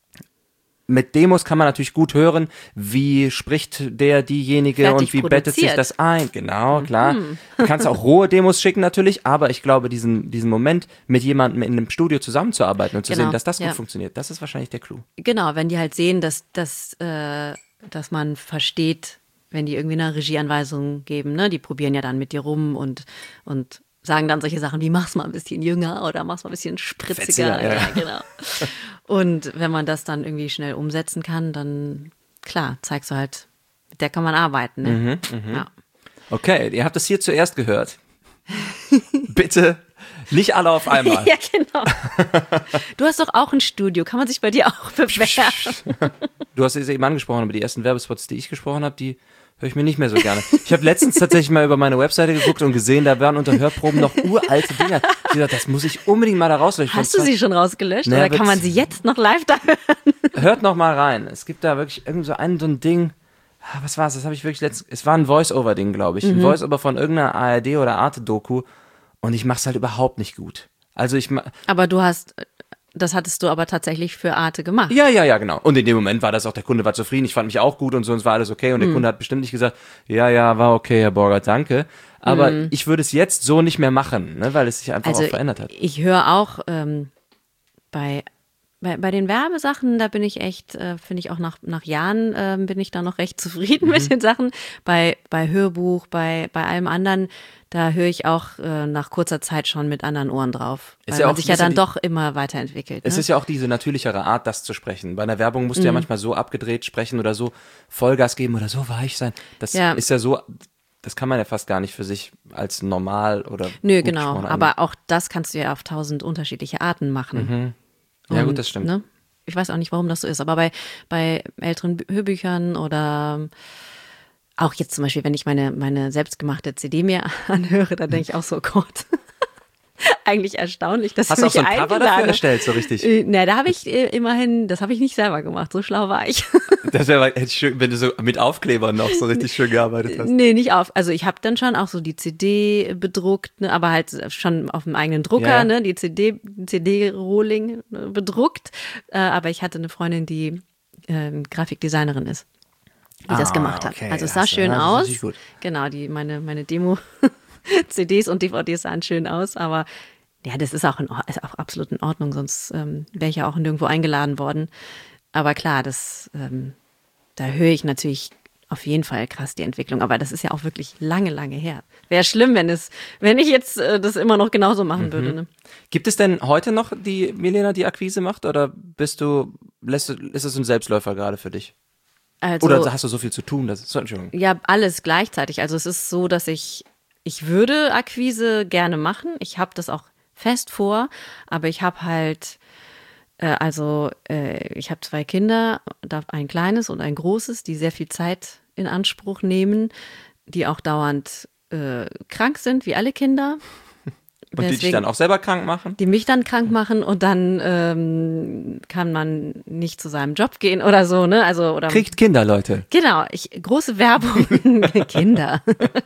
mit Demos kann man natürlich gut hören, wie spricht der, diejenige Fertig und wie bettet sich produziert. das ein. Genau, klar. Du kannst auch rohe Demos schicken natürlich, aber ich glaube, diesen, diesen Moment mit jemandem in einem Studio zusammenzuarbeiten und zu Genau, sehen, dass das gut ja. funktioniert, das ist wahrscheinlich der Clou. Genau, wenn die halt sehen, dass, dass, äh, dass man versteht, wenn die irgendwie eine Regieanweisung geben, ne? Die probieren ja dann mit dir rum und, und sagen dann solche Sachen wie, mach's mal ein bisschen jünger oder mach's mal ein bisschen spritziger. Fetziger, ja. Ja, genau. Und wenn man das dann irgendwie schnell umsetzen kann, dann, klar, zeigst du halt, mit der kann man arbeiten. Ne? Mhm, Ja. Okay, ihr habt es hier zuerst gehört. Bitte nicht alle auf einmal. Ja, genau. Du hast doch auch ein Studio. Kann man sich bei dir auch bewerben? Du hast es eben angesprochen, aber die ersten Werbespots, die ich gesprochen habe, die höre ich mir nicht mehr so gerne. Ich habe letztens tatsächlich mal über meine Webseite geguckt und gesehen, da waren unter Hörproben noch uralte Dinger. Ich dachte, das muss ich unbedingt mal da rauslöschen. Hast du sie schon rausgelöscht? Nee, oder kann man wird's- sie jetzt noch live da hören? Hört noch mal rein. Es gibt da wirklich irgend so ein, so ein Ding. Ah, was war es? Das habe ich wirklich letztens. Es war ein Voice-Over-Ding, glaube ich. Mhm. Ein Voice-Over von irgendeiner A R D oder Arte-Doku. Und ich mache es halt überhaupt nicht gut. Also ich ma- Aber du hast, das hattest du aber tatsächlich für Arte gemacht. Ja, ja, ja, genau. Und in dem Moment war das auch, der Kunde war zufrieden, ich fand mich auch gut und so, und es war alles okay. Und der Kunde hat bestimmt nicht gesagt, ja, ja, war okay, Herr Borgert, danke. Aber ich würde es jetzt so nicht mehr machen, ne, weil es sich einfach Also auch verändert hat. ich höre auch ähm, bei, bei bei den Werbesachen, da bin ich echt, äh, finde ich auch nach, nach Jahren ähm, bin ich da noch recht zufrieden Mhm. mit den Sachen. Bei, bei Hörbuch, bei, bei allem anderen, da höre ich auch äh, nach kurzer Zeit schon mit anderen Ohren drauf. Ist Weil ja man auch sich ein ja bisschen dann die- doch immer weiterentwickelt. Es Ne? ist ja auch diese natürlichere Art, das zu sprechen. Bei einer Werbung musst du Mhm. ja manchmal so abgedreht sprechen oder so Vollgas geben oder so weich sein. Das Ja. ist ja so, das kann man ja fast gar nicht für sich als normal oder Nö, gut genau. gesprochen Aber auch das kannst du ja auf tausend unterschiedliche Arten machen. annehmen. Ja, gut, das stimmt. Ne? Ich weiß auch nicht, warum das so ist, aber bei, bei älteren Bü- Hörbüchern oder auch jetzt zum Beispiel, wenn ich meine, meine selbstgemachte C D mir anhöre, dann denke ich auch so, oh Gott, eigentlich erstaunlich, dass Hast ich du auch mich so ein Cover dafür eingeladen erstellt, so richtig? Äh, Na, da habe ich äh, immerhin, das habe ich nicht selber gemacht, so schlau war ich. Das wäre hätte ich schön, wenn du so mit Aufklebern noch so richtig schön gearbeitet hast. Nee, nicht auf. Also ich habe dann schon auch so die C D bedruckt, ne, aber halt schon auf dem eigenen Drucker, Ja. ne, die C D, C D-Rohling ne, bedruckt. Äh, aber ich hatte eine Freundin, die ähm, Grafikdesignerin ist, die das Ah, gemacht hat. okay, Also es das- sah schön das ist aus. natürlich gut. Genau, die meine meine Demo C Ds und D V Ds sahen schön aus, aber ja, das ist auch, in, Or- ist auch absolut in Ordnung, sonst ähm, wäre ich ja auch nirgendwo eingeladen worden. Aber klar, das ähm, da höre ich natürlich auf jeden Fall krass die Entwicklung, aber das ist ja auch wirklich lange, lange her. Wäre schlimm, wenn es, wenn ich jetzt äh, das immer noch genauso machen Mhm. würde. Ne? Gibt es denn heute noch die Milena, die Akquise macht, oder bist du, lässt du, ist es ein Selbstläufer gerade für dich? Also, Oder hast du so viel zu tun? Das ist, Entschuldigung. ja, alles gleichzeitig. Also es ist so, dass ich, ich würde Akquise gerne machen. Ich habe das auch fest vor, aber ich habe halt, äh, also äh, ich habe zwei Kinder, ein kleines und ein großes, die sehr viel Zeit in Anspruch nehmen, die auch dauernd äh, krank sind, wie alle Kinder. Und die dich dann auch selber krank machen? Die mich dann krank machen und dann ähm, kann man nicht zu seinem Job gehen oder so, ne? Also, oder Kriegt Kinder, Leute. Genau, ich, große Werbung. Kinder.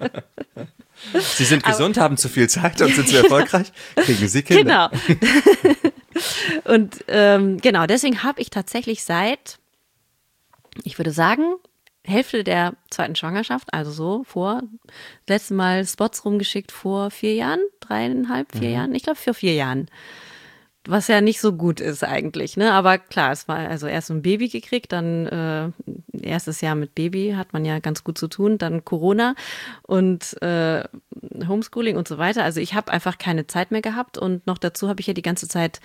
Sie sind gesund, Aber, haben zu viel Zeit und sind zu erfolgreich, kriegen sie Kinder. Genau. Und ähm, genau, deswegen habe ich tatsächlich seit, ich würde sagen, Hälfte der zweiten Schwangerschaft, also so vor, das letzte Mal Spots rumgeschickt vor vier Jahren, dreieinhalb, vier mhm. Jahren, ich glaube vor vier Jahren. Was ja nicht so gut ist eigentlich, ne? Aber klar, es war also erst so ein Baby gekriegt, dann äh, erstes Jahr mit Baby hat man ja ganz gut zu tun, dann Corona und äh, Homeschooling und so weiter. Also ich habe einfach keine Zeit mehr gehabt und noch dazu habe ich ja die ganze Zeit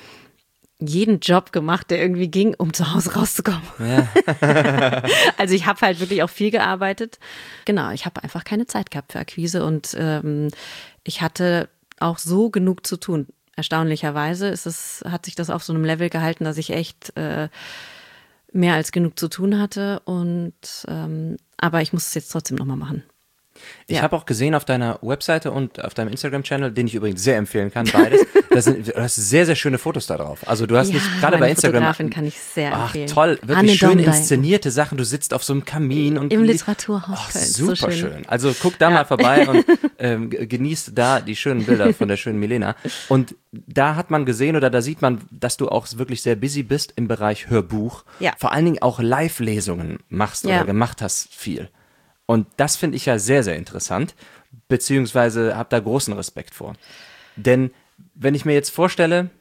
jeden Job gemacht, der irgendwie ging, um zu Hause rauszukommen. Ja. Also ich habe halt wirklich auch viel gearbeitet. Genau, ich habe einfach keine Zeit gehabt für Akquise und ähm, ich hatte auch so genug zu tun. Erstaunlicherweise ist es, hat sich das auf so einem Level gehalten, dass ich echt äh, mehr als genug zu tun hatte. Und ähm, aber ich muss es jetzt trotzdem nochmal machen. Ich Ja. habe auch gesehen auf deiner Webseite und auf deinem Instagram-Channel, den ich übrigens sehr empfehlen kann, beides, da sind, du hast sehr, sehr schöne Fotos da drauf. Also du hast Ja, nicht, gerade bei Instagram. Fotografin kann ich sehr Ach, empfehlen. toll, wirklich Anne schön Domdey. inszenierte Sachen. Du sitzt auf so einem Kamin und Im li- Literaturhaus Ach, Köln. super So schön. schön. Also guck da mal vorbei und ähm, genießt da die schönen Bilder von der schönen Milena. Und da hat man gesehen oder da sieht man, dass du auch wirklich sehr busy bist im Bereich Hörbuch. Ja. Vor allen Dingen auch Live-Lesungen machst Ja. oder gemacht hast viel. Und das finde ich ja sehr, sehr interessant, beziehungsweise habe da großen Respekt vor. Denn wenn ich mir jetzt vorstelle,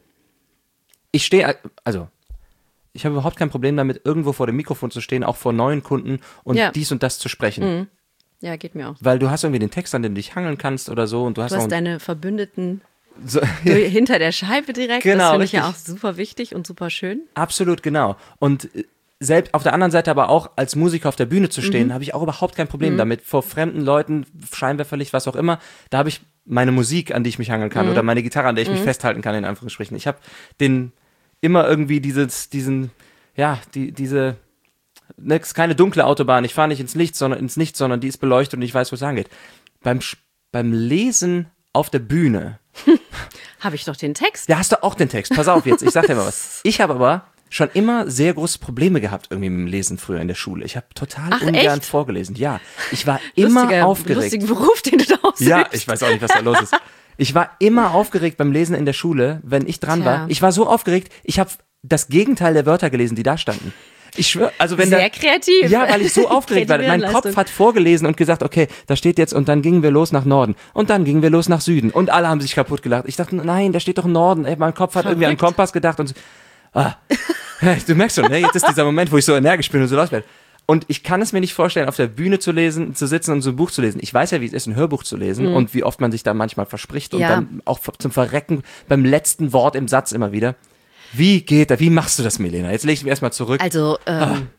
ich stehe, also ich habe überhaupt kein Problem damit, irgendwo vor dem Mikrofon zu stehen, auch vor neuen Kunden und Ja. dies und das zu sprechen. Mhm. Ja, geht mir auch. Weil du hast irgendwie den Text, an dem du dich hangeln kannst oder so. Und du hast, Du auch hast deine Verbündeten so, durch- hinter der Scheibe direkt. Genau, das finde ich ja richtig. auch super wichtig und super schön. Absolut, genau. Und äh, selbst auf der anderen Seite aber auch als Musiker auf der Bühne zu stehen, mhm. habe ich auch überhaupt kein Problem mhm. damit. Vor fremden Leuten, Scheinwerferlicht, was auch immer, da habe ich meine Musik, an die ich mich hangeln kann, mhm. oder meine Gitarre, an der ich mhm. mich festhalten kann, in Anführungsstrichen. Ich habe den immer irgendwie dieses, diesen, ja, die, diese, ne, es ist keine dunkle Autobahn, ich fahre nicht ins Licht, sondern ins Nichts, sondern die ist beleuchtet und ich weiß, wo es angeht. Beim, beim Lesen auf der Bühne Habe ich doch den Text. da hast du auch den Text. Pass auf jetzt, ich sag dir mal was. Ich habe aber schon immer sehr große Probleme gehabt irgendwie mit dem Lesen früher in der Schule. Ich habe total Ach, ungern echt? vorgelesen. Ja, ich war immer Lustiger, aufgeregt. Lustigen Beruf, den du da ausübst. Ja, ich weiß auch nicht, was da los ist. Ich war immer aufgeregt beim Lesen in der Schule, wenn ich dran Tja. war. Ich war so aufgeregt, ich habe das Gegenteil der Wörter gelesen, die da standen. Ich schwöre, also wenn Sehr da, kreativ. Ja, weil ich so aufgeregt war. Mein Kopf Leistung. hat vorgelesen und gesagt, okay, da steht jetzt und dann gingen wir los nach Norden und dann gingen wir los nach Süden und alle haben sich kaputt gelacht. Ich dachte, nein, da steht doch Norden. Ey, mein Kopf hat Verrückt. irgendwie an den Kompass gedacht und so, ah, du merkst schon, ne? Jetzt ist dieser Moment, wo ich so energisch bin und so laut werde. Und ich kann es mir nicht vorstellen, auf der Bühne zu lesen, zu sitzen und so ein Buch zu lesen. Ich weiß ja, wie es ist, ein Hörbuch zu lesen mhm. und wie oft man sich da manchmal verspricht und Ja. dann auch zum Verrecken beim letzten Wort im Satz immer wieder. Wie geht das? Wie machst du das, Milena? Jetzt lege ich mich erstmal zurück. Also, ähm,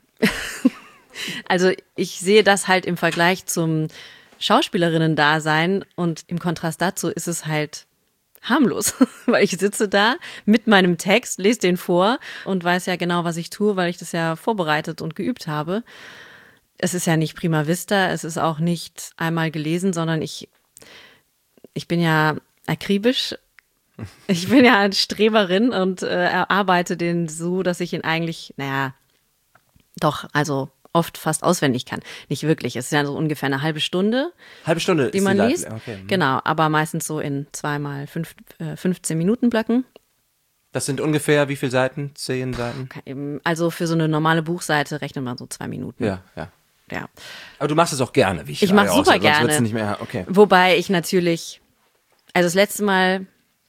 also ich sehe das halt im Vergleich zum Schauspielerinnen-Dasein und im Kontrast dazu ist es halt harmlos, weil ich sitze da mit meinem Text, lese den vor und weiß ja genau, was ich tue, weil ich das ja vorbereitet und geübt habe. Es ist ja nicht prima vista, es ist auch nicht einmal gelesen, sondern ich, ich bin ja akribisch. Ich bin ja eine Streberin und äh, erarbeite den so, dass ich ihn eigentlich, naja, doch, also oft fast auswendig kann. Nicht wirklich, es ist ja so ungefähr eine halbe Stunde, Halbe Stunde die ist man die liest. Live- okay. mhm. Genau, aber meistens so in zweimal fünf, äh, fünfzehn Minuten Blöcken. Das sind ungefähr wie viele Seiten? Zehn Seiten? Also für so eine normale Buchseite rechnet man so zwei Minuten. Ja, ja. Ja. Aber du machst es auch gerne, wie ich Ich mache höre, super sonst wird's gerne. Nicht mehr, okay. Wobei ich natürlich, also das letzte Mal,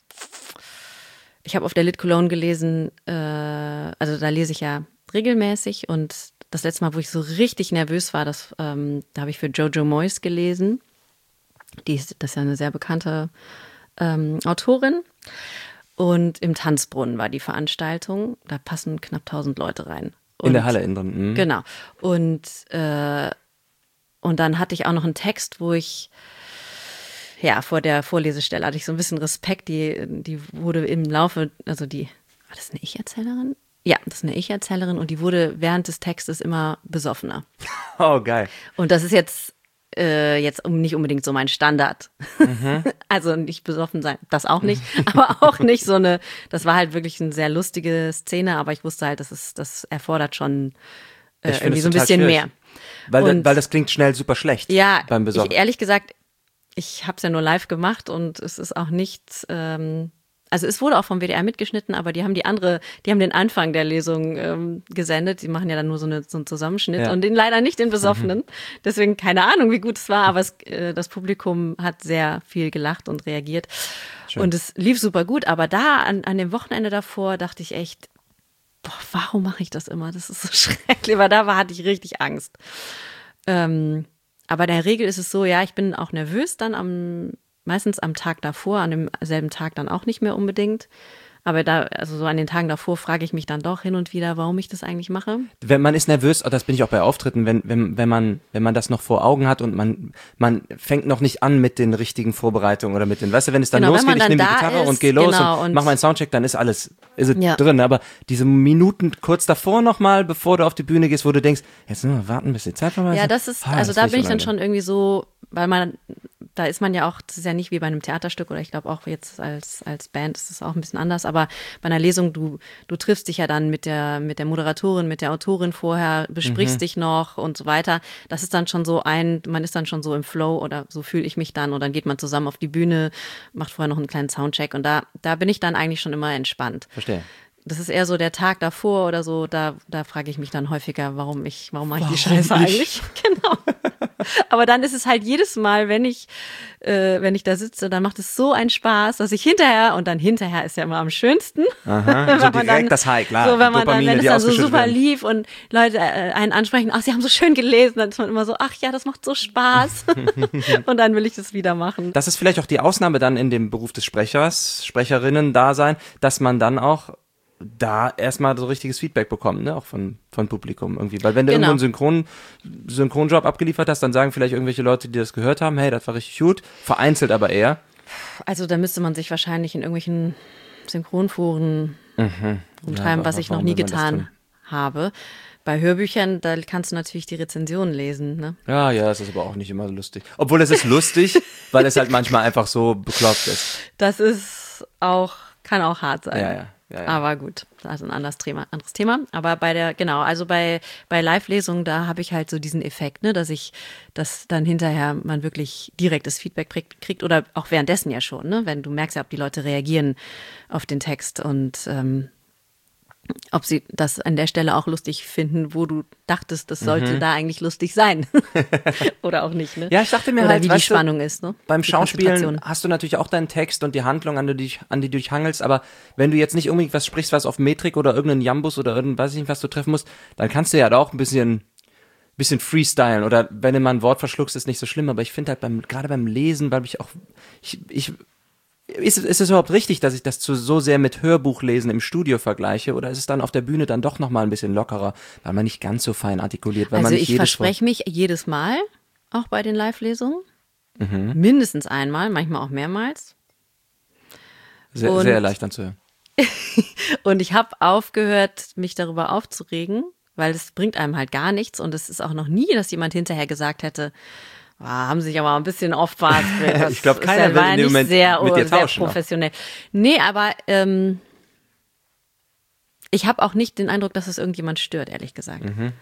ich habe auf der Lit Cologne gelesen, äh, also da lese ich ja regelmäßig und das letzte Mal, wo ich so richtig nervös war, das, ähm, da habe ich für Jojo Moyes gelesen. Die ist, das ist ja eine sehr bekannte ähm, Autorin. Und im Tanzbrunnen war die Veranstaltung. Da passen knapp tausend Leute rein. Und, In der Halle innen drin. Mhm. Genau. Und, äh, und dann hatte ich auch noch einen Text, wo ich ja, vor der Vorlesestelle hatte ich so ein bisschen Respekt. Die, die wurde im Laufe, also die, war das eine Ich-Erzählerin? Ja, das ist eine Ich-Erzählerin und die wurde während des Textes immer besoffener. Oh, geil. Und das ist jetzt, äh, jetzt nicht unbedingt so mein Standard. Mhm. Also nicht besoffen sein, das auch nicht, aber auch nicht so eine, das war halt wirklich eine sehr lustige Szene, aber ich wusste halt, das ist, das erfordert schon äh, irgendwie so ein bisschen schwierig. Mehr. Weil, und, weil das klingt schnell super schlecht ja, beim Besoffen. Ich, ehrlich gesagt, ich habe es ja nur live gemacht und es ist auch nicht, ähm, also es wurde auch vom W D R mitgeschnitten, aber die haben die andere, die haben den Anfang der Lesung ähm, gesendet. Die machen ja dann nur so, eine, so einen Zusammenschnitt ja. und den leider nicht den Besoffenen. Mhm. Deswegen keine Ahnung, wie gut es war, aber es, äh, das Publikum hat sehr viel gelacht und reagiert. Schön. Und es lief super gut. Aber da, an, an dem Wochenende davor, dachte ich echt, boah, warum mache ich das immer? Das ist so schrecklich. Weil da war, hatte ich richtig Angst. Ähm, aber in der Regel ist es so, ja, ich bin auch nervös dann am meistens am Tag davor, an demselben Tag dann auch nicht mehr unbedingt. Aber da, also so an den Tagen davor frage ich mich dann doch hin und wieder, warum ich das eigentlich mache. Wenn man ist nervös, das bin ich auch bei Auftritten, wenn, wenn, wenn man, wenn man das noch vor Augen hat und man, man fängt noch nicht an mit den richtigen Vorbereitungen oder mit den, weißt du, wenn es dann genau, losgeht, ich nehme die Gitarre ist, und gehe los genau, und, und mach meinen Soundcheck, dann ist alles, ist es ja. drin. Aber diese Minuten kurz davor nochmal, bevor du auf die Bühne gehst, wo du denkst, jetzt nur warten, bis die Zeit vorbei ist. Ja, das ist, ah, also das da bin ich dann unangenehm. schon irgendwie so, weil man, da ist man ja auch, das ist ja nicht wie bei einem Theaterstück oder ich glaube auch jetzt als, als Band ist es auch ein bisschen anders, aber bei einer Lesung, du, du triffst dich ja dann mit der, mit der Moderatorin, mit der Autorin vorher, besprichst mhm. dich noch und so weiter. Das ist dann schon so ein, man ist dann schon so im Flow oder so fühle ich mich dann und dann geht man zusammen auf die Bühne, macht vorher noch einen kleinen Soundcheck und da, da bin ich dann eigentlich schon immer entspannt. Verstehe. Das ist eher so der Tag davor oder so, da, da frage ich mich dann häufiger, warum ich, warum mache ich die Warum Scheiße ich? eigentlich? Genau. Aber dann ist es halt jedes Mal, wenn ich, äh, wenn ich da sitze, dann macht es so einen Spaß, dass ich hinterher, und dann hinterher ist ja immer am schönsten. Aha, so direkt dann, das High, klar. So, wenn man Dopamine, dann, wenn es die dann so ausgeschüttet super werden. lief und Leute äh, einen ansprechen, ach, sie haben so schön gelesen, dann ist man immer so, ach ja, das macht so Spaß. Und dann will ich das wieder machen. Das ist vielleicht auch die Ausnahme dann in dem Beruf des Sprechers, Sprecherinnen-Dasein, dass man dann auch da erstmal so richtiges Feedback bekommen, ne, auch von, von Publikum irgendwie. Weil wenn du Genau. irgendwo einen Synchron, Synchronjob abgeliefert hast, dann sagen vielleicht irgendwelche Leute, die das gehört haben, hey, das war richtig gut, vereinzelt aber eher. Also da müsste man sich wahrscheinlich in irgendwelchen Synchronforen Mhm. umtreiben, Ja, was ich noch warum nie will man das getan tun? habe. Bei Hörbüchern, da kannst du natürlich die Rezensionen lesen, ne? Ja, ja, es ist aber auch nicht immer lustig. Obwohl es ist lustig, weil es halt manchmal einfach so bekloppt ist. Das ist auch, kann auch hart sein. Ja, ja. Ja, ja. Aber gut, das ist ein anderes Thema, anderes Thema. Aber bei der, genau, also bei, bei Live-Lesungen, da habe ich halt so diesen Effekt, ne, dass ich, dass dann hinterher man wirklich direktes Feedback kriegt, kriegt oder auch währenddessen ja schon, ne, wenn du merkst ja, ob die Leute reagieren auf den Text und ähm, ob sie das an der Stelle auch lustig finden, wo du dachtest, das sollte Mhm. da eigentlich lustig sein. Oder auch nicht, ne? Ja, ich dachte mir Oder halt, wie die weißt du, Spannung ist, ne? Beim Die Schauspielen Konzentration. hast du natürlich auch deinen Text und die Handlung, an die, du dich, an die du dich hangelst, aber wenn du jetzt nicht unbedingt was sprichst, was auf Metrik oder irgendeinen Jambus oder irgendwas, weiß ich nicht, was du treffen musst, dann kannst du ja auch ein bisschen, bisschen freestylen oder wenn du mal ein Wort verschluckst, ist nicht so schlimm, aber ich finde halt beim, gerade beim Lesen, weil ich auch, ich, ich, ist, ist es überhaupt richtig, dass ich das zu, so sehr mit Hörbuchlesen im Studio vergleiche oder ist es dann auf der Bühne dann doch nochmal ein bisschen lockerer, weil man nicht ganz so fein artikuliert, weil Also man nicht ich jedes verspreche mich jedes Mal, auch bei den Live-Lesungen, Mhm. mindestens einmal, manchmal auch mehrmals. sehr, und- sehr erleichternd zu hören. Und ich habe aufgehört, mich darüber aufzuregen, weil es bringt einem halt gar nichts. Und es ist auch noch nie, dass jemand hinterher gesagt hätte, oh, haben sich aber ein bisschen oft verarscht. Ich glaub, keiner Das will war in dem nicht Moment sehr, mit dir sehr tauschen, professionell. Nee, aber ähm, ich habe auch nicht den Eindruck, dass es irgendjemand stört, ehrlich gesagt. Mhm.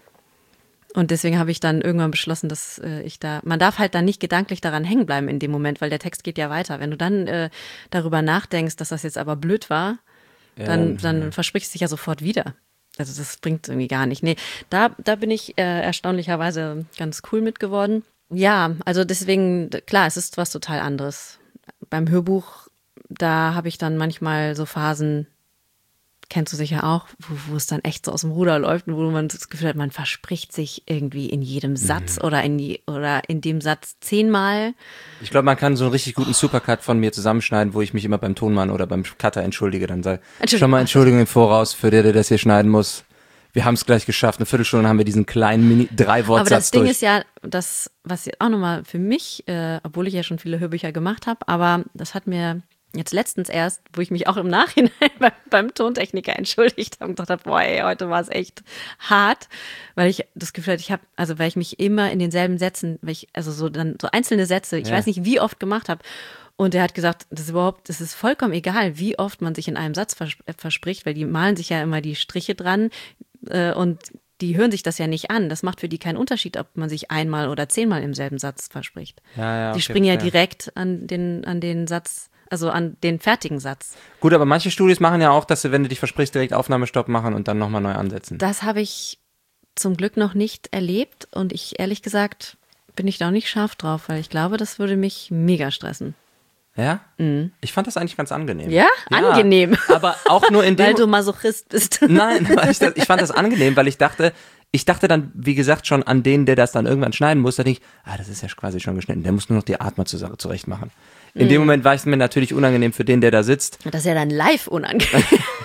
Und deswegen habe ich dann irgendwann beschlossen, dass äh, ich da, man darf halt dann nicht gedanklich daran hängen bleiben in dem Moment, weil der Text geht ja weiter. Wenn du dann äh, darüber nachdenkst, dass das jetzt aber blöd war, dann, dann versprichst du dich ja sofort wieder. Also das bringt irgendwie gar nicht. Nee, da, da bin ich äh, erstaunlicherweise ganz cool mit geworden. Ja, also deswegen, klar, es ist was total anderes. Beim Hörbuch, da habe ich dann manchmal so Phasen, kennst du sicher auch, wo, wo es dann echt so aus dem Ruder läuft und wo man das Gefühl hat, man verspricht sich irgendwie in jedem Satz oder in die, oder in dem Satz zehnmal. Ich glaube, man kann so einen richtig guten Supercut von mir zusammenschneiden, wo ich mich immer beim Tonmann oder beim Cutter entschuldige. Dann sage Entschuldigung. schon mal Entschuldigung im Voraus für der, der das hier schneiden muss. Wir haben es gleich geschafft. Eine Viertelstunde haben wir diesen kleinen Mini drei Wortsatz Aber das Ding durch. ist ja, das, was jetzt auch nochmal für mich, äh, obwohl ich ja schon viele Hörbücher gemacht habe, aber das hat mir jetzt letztens erst, wo ich mich auch im Nachhinein beim, beim Tontechniker entschuldigt habe und gedacht habe, boah, ey, heute war es echt hart, weil ich das Gefühl hatte, ich habe, also weil ich mich immer in denselben Sätzen, weil ich, also so dann so einzelne Sätze, ich Ja. weiß nicht, wie oft gemacht habe. Und er hat gesagt, das ist überhaupt, das ist vollkommen egal, wie oft man sich in einem Satz vers- äh, verspricht, weil die malen sich ja immer die Striche dran äh, und die hören sich das ja nicht an. Das macht für die keinen Unterschied, ob man sich einmal oder zehnmal im selben Satz verspricht. Ja, ja, die okay, springen ja verstehe. direkt an den, an den Satz, also an den fertigen Satz. Gut, aber manche Studios machen ja auch, dass sie, wenn du dich versprichst, direkt Aufnahmestopp machen und dann nochmal neu ansetzen. Das habe ich zum Glück noch nicht erlebt und ich, ehrlich gesagt, bin ich da auch nicht scharf drauf, weil ich glaube, das würde mich mega stressen. Ja? Ich fand das eigentlich ganz angenehm. Ja? Angenehm. Aber auch nur in dem... Weil du Masochist bist. Nein, weil ich, das, ich fand das angenehm, weil ich dachte, ich dachte dann, wie gesagt, schon an den, der das dann irgendwann schneiden muss, da denke ich, ah, das ist ja quasi schon geschnitten, der muss nur noch die Atmer zu- zurecht machen. In Mhm. dem Moment war es mir natürlich unangenehm für den, der da sitzt. Das ist ja dann live unangenehm.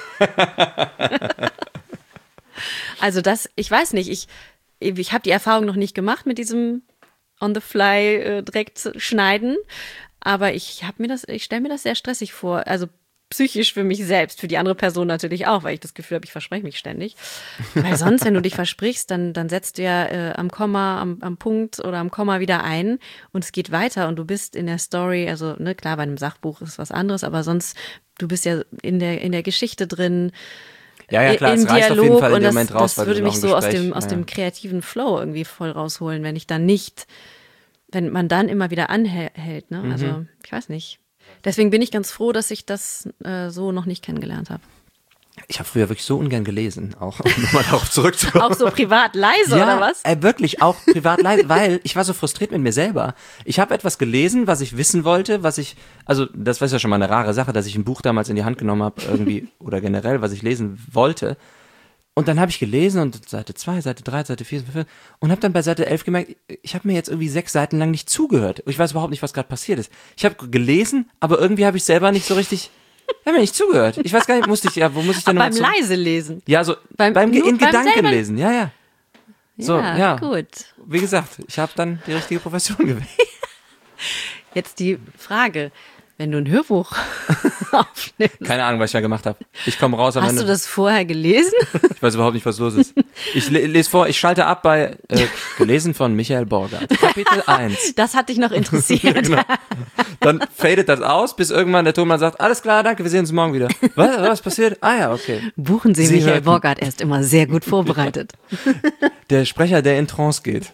Also das, ich weiß nicht, ich, ich habe die Erfahrung noch nicht gemacht mit diesem on the fly äh, direkt schneiden, aber ich habe mir das, ich stelle mir das sehr stressig vor, also psychisch für mich selbst, für die andere Person natürlich auch, weil ich das Gefühl habe, ich verspreche mich ständig. Weil sonst, wenn du dich versprichst, dann, dann setzt du ja äh, am Komma, am, am Punkt oder am Komma wieder ein und es geht weiter und du bist in der Story, also ne, klar, bei einem Sachbuch ist was anderes, aber sonst, du bist ja in der, in der Geschichte drin, Ja, ja, klar, im es reißt Dialog auf jeden Fall in und dem das, Moment raus, das weil würde du noch mich ein so aus Gespräch- dem, aus ja. dem kreativen Flow irgendwie voll rausholen, wenn ich dann nicht, wenn man dann immer wieder anhält, ne? Also Mhm. ich weiß nicht. Deswegen bin ich ganz froh, dass ich das äh, so noch nicht kennengelernt habe. Ich habe früher wirklich so ungern gelesen, auch um nochmal darauf zurückzukommen. Auch so privat leise ja, oder was? Äh, wirklich, auch privat leise, weil ich war so frustriert mit mir selber. Ich habe etwas gelesen, was ich wissen wollte, was ich, also das war ja schon mal eine rare Sache, dass ich ein Buch damals in die Hand genommen habe, irgendwie, oder generell, was ich lesen wollte. Und dann habe ich gelesen und Seite zwei, Seite drei, Seite vier, fünf und habe dann bei Seite elf gemerkt, ich habe mir jetzt irgendwie sechs Seiten lang nicht zugehört. Ich weiß überhaupt nicht, was gerade passiert ist. Ich habe gelesen, aber irgendwie habe ich selber nicht so richtig, ich habe mir nicht zugehört. Ich weiß gar nicht, musste ich, ja, wo muss ich denn Beim noch mal zu- leise lesen. Ja, so Beim- beim, Ge- nur in beim Gedanken selber- lesen, ja, ja. So, ja, ja. gut. Wie gesagt, ich habe dann die richtige Profession gewählt. Jetzt die Frage, wenn du ein Hörbuch aufnimmst, Keine Ahnung, was ich da gemacht habe. Ich komme raus am hast Ende. du das vorher gelesen? Ich weiß überhaupt nicht, was los ist. Ich le lese vor, ich schalte ab bei äh, gelesen von Michael Borgert. Kapitel eins. Das hat dich noch interessiert. Genau. Dann fadet das aus, bis irgendwann der Thomann sagt, alles klar, danke, wir sehen uns morgen wieder. Was, was passiert? Ah ja, okay. Buchen Sie, Sie Michael hörten. Borgert, er ist immer sehr gut vorbereitet. Der Sprecher, der in Trance geht.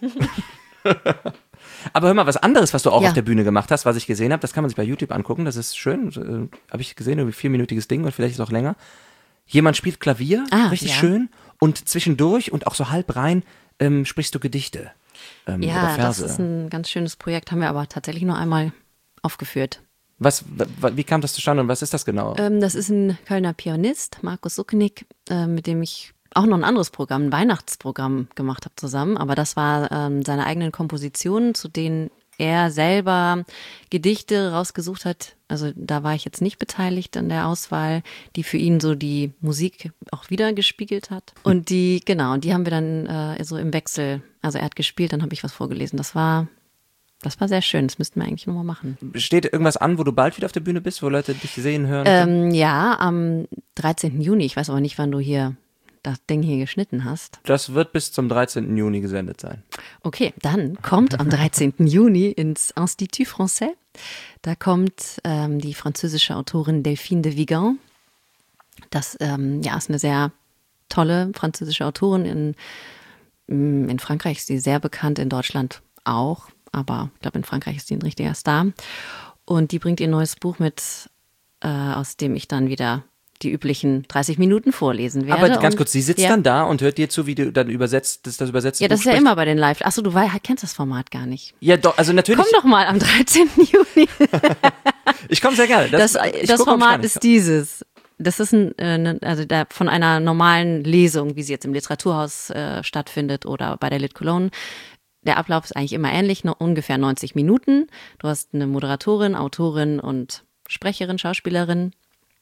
Aber hör mal, was anderes, was du auch Ja. auf der Bühne gemacht hast, was ich gesehen habe, das kann man sich bei YouTube angucken, das ist schön, äh, habe ich gesehen, irgendwie vierminütiges Ding und vielleicht ist es auch länger. Jemand spielt Klavier, Ah, richtig ja. schön, und zwischendurch und auch so halb rein ähm, sprichst du Gedichte ähm, oder Ja, das Verse. ist ein ganz schönes Projekt, haben wir aber tatsächlich nur einmal aufgeführt. Was, w- w- wie kam das zustande und was ist das genau? Ähm, das ist ein Kölner Pianist, Markus Sucknick, äh, mit dem ich auch noch ein anderes Programm, ein Weihnachtsprogramm gemacht habe zusammen. Aber das war ähm, seine eigenen Kompositionen, zu denen er selber Gedichte rausgesucht hat. Also da war ich jetzt nicht beteiligt an der Auswahl, die für ihn so die Musik auch wieder gespiegelt hat. Und die, genau, die haben wir dann äh, so im Wechsel, also er hat gespielt, dann habe ich was vorgelesen. Das war, das war sehr schön, das müssten wir eigentlich nochmal machen. Steht irgendwas an, wo du bald wieder auf der Bühne bist, wo Leute dich sehen, hören? Ähm, ja, am dreizehnten Juni. Ich weiß aber nicht, wann du hier das Ding hier geschnitten hast. Das wird bis zum dreizehnten Juni gesendet sein. Okay, dann kommt am dreizehnten Juni ins Institut Français. Da kommt ähm, die französische Autorin Delphine de Vigan. Das ähm, ja, ist eine sehr tolle französische Autorin. In, in Frankreich ist sie sehr bekannt, in Deutschland auch. Aber ich glaube, in Frankreich ist sie ein richtiger Star. Und die bringt ihr neues Buch mit, äh, aus dem ich dann wieder die üblichen dreißig Minuten vorlesen werde. Aber ganz Und- kurz, sie sitzt ja. dann da und hört dir zu, wie du dann übersetzt, das, das übersetzt. Ja, das ist ja immer bei den Live. Achso, du wei- kennst das Format gar nicht. Ja, doch, also natürlich. Komm doch mal am dreizehnten Juni. Ich komme sehr gerne. Das, ich das guck auch Format gerne. ist dieses. Das ist ein, äh, ne- also da, von einer normalen Lesung, wie sie jetzt im Literaturhaus äh, stattfindet oder bei der Lit Cologne. Der Ablauf ist eigentlich immer ähnlich, nur ungefähr neunzig Minuten. Du hast eine Moderatorin, Autorin und Sprecherin, Schauspielerin.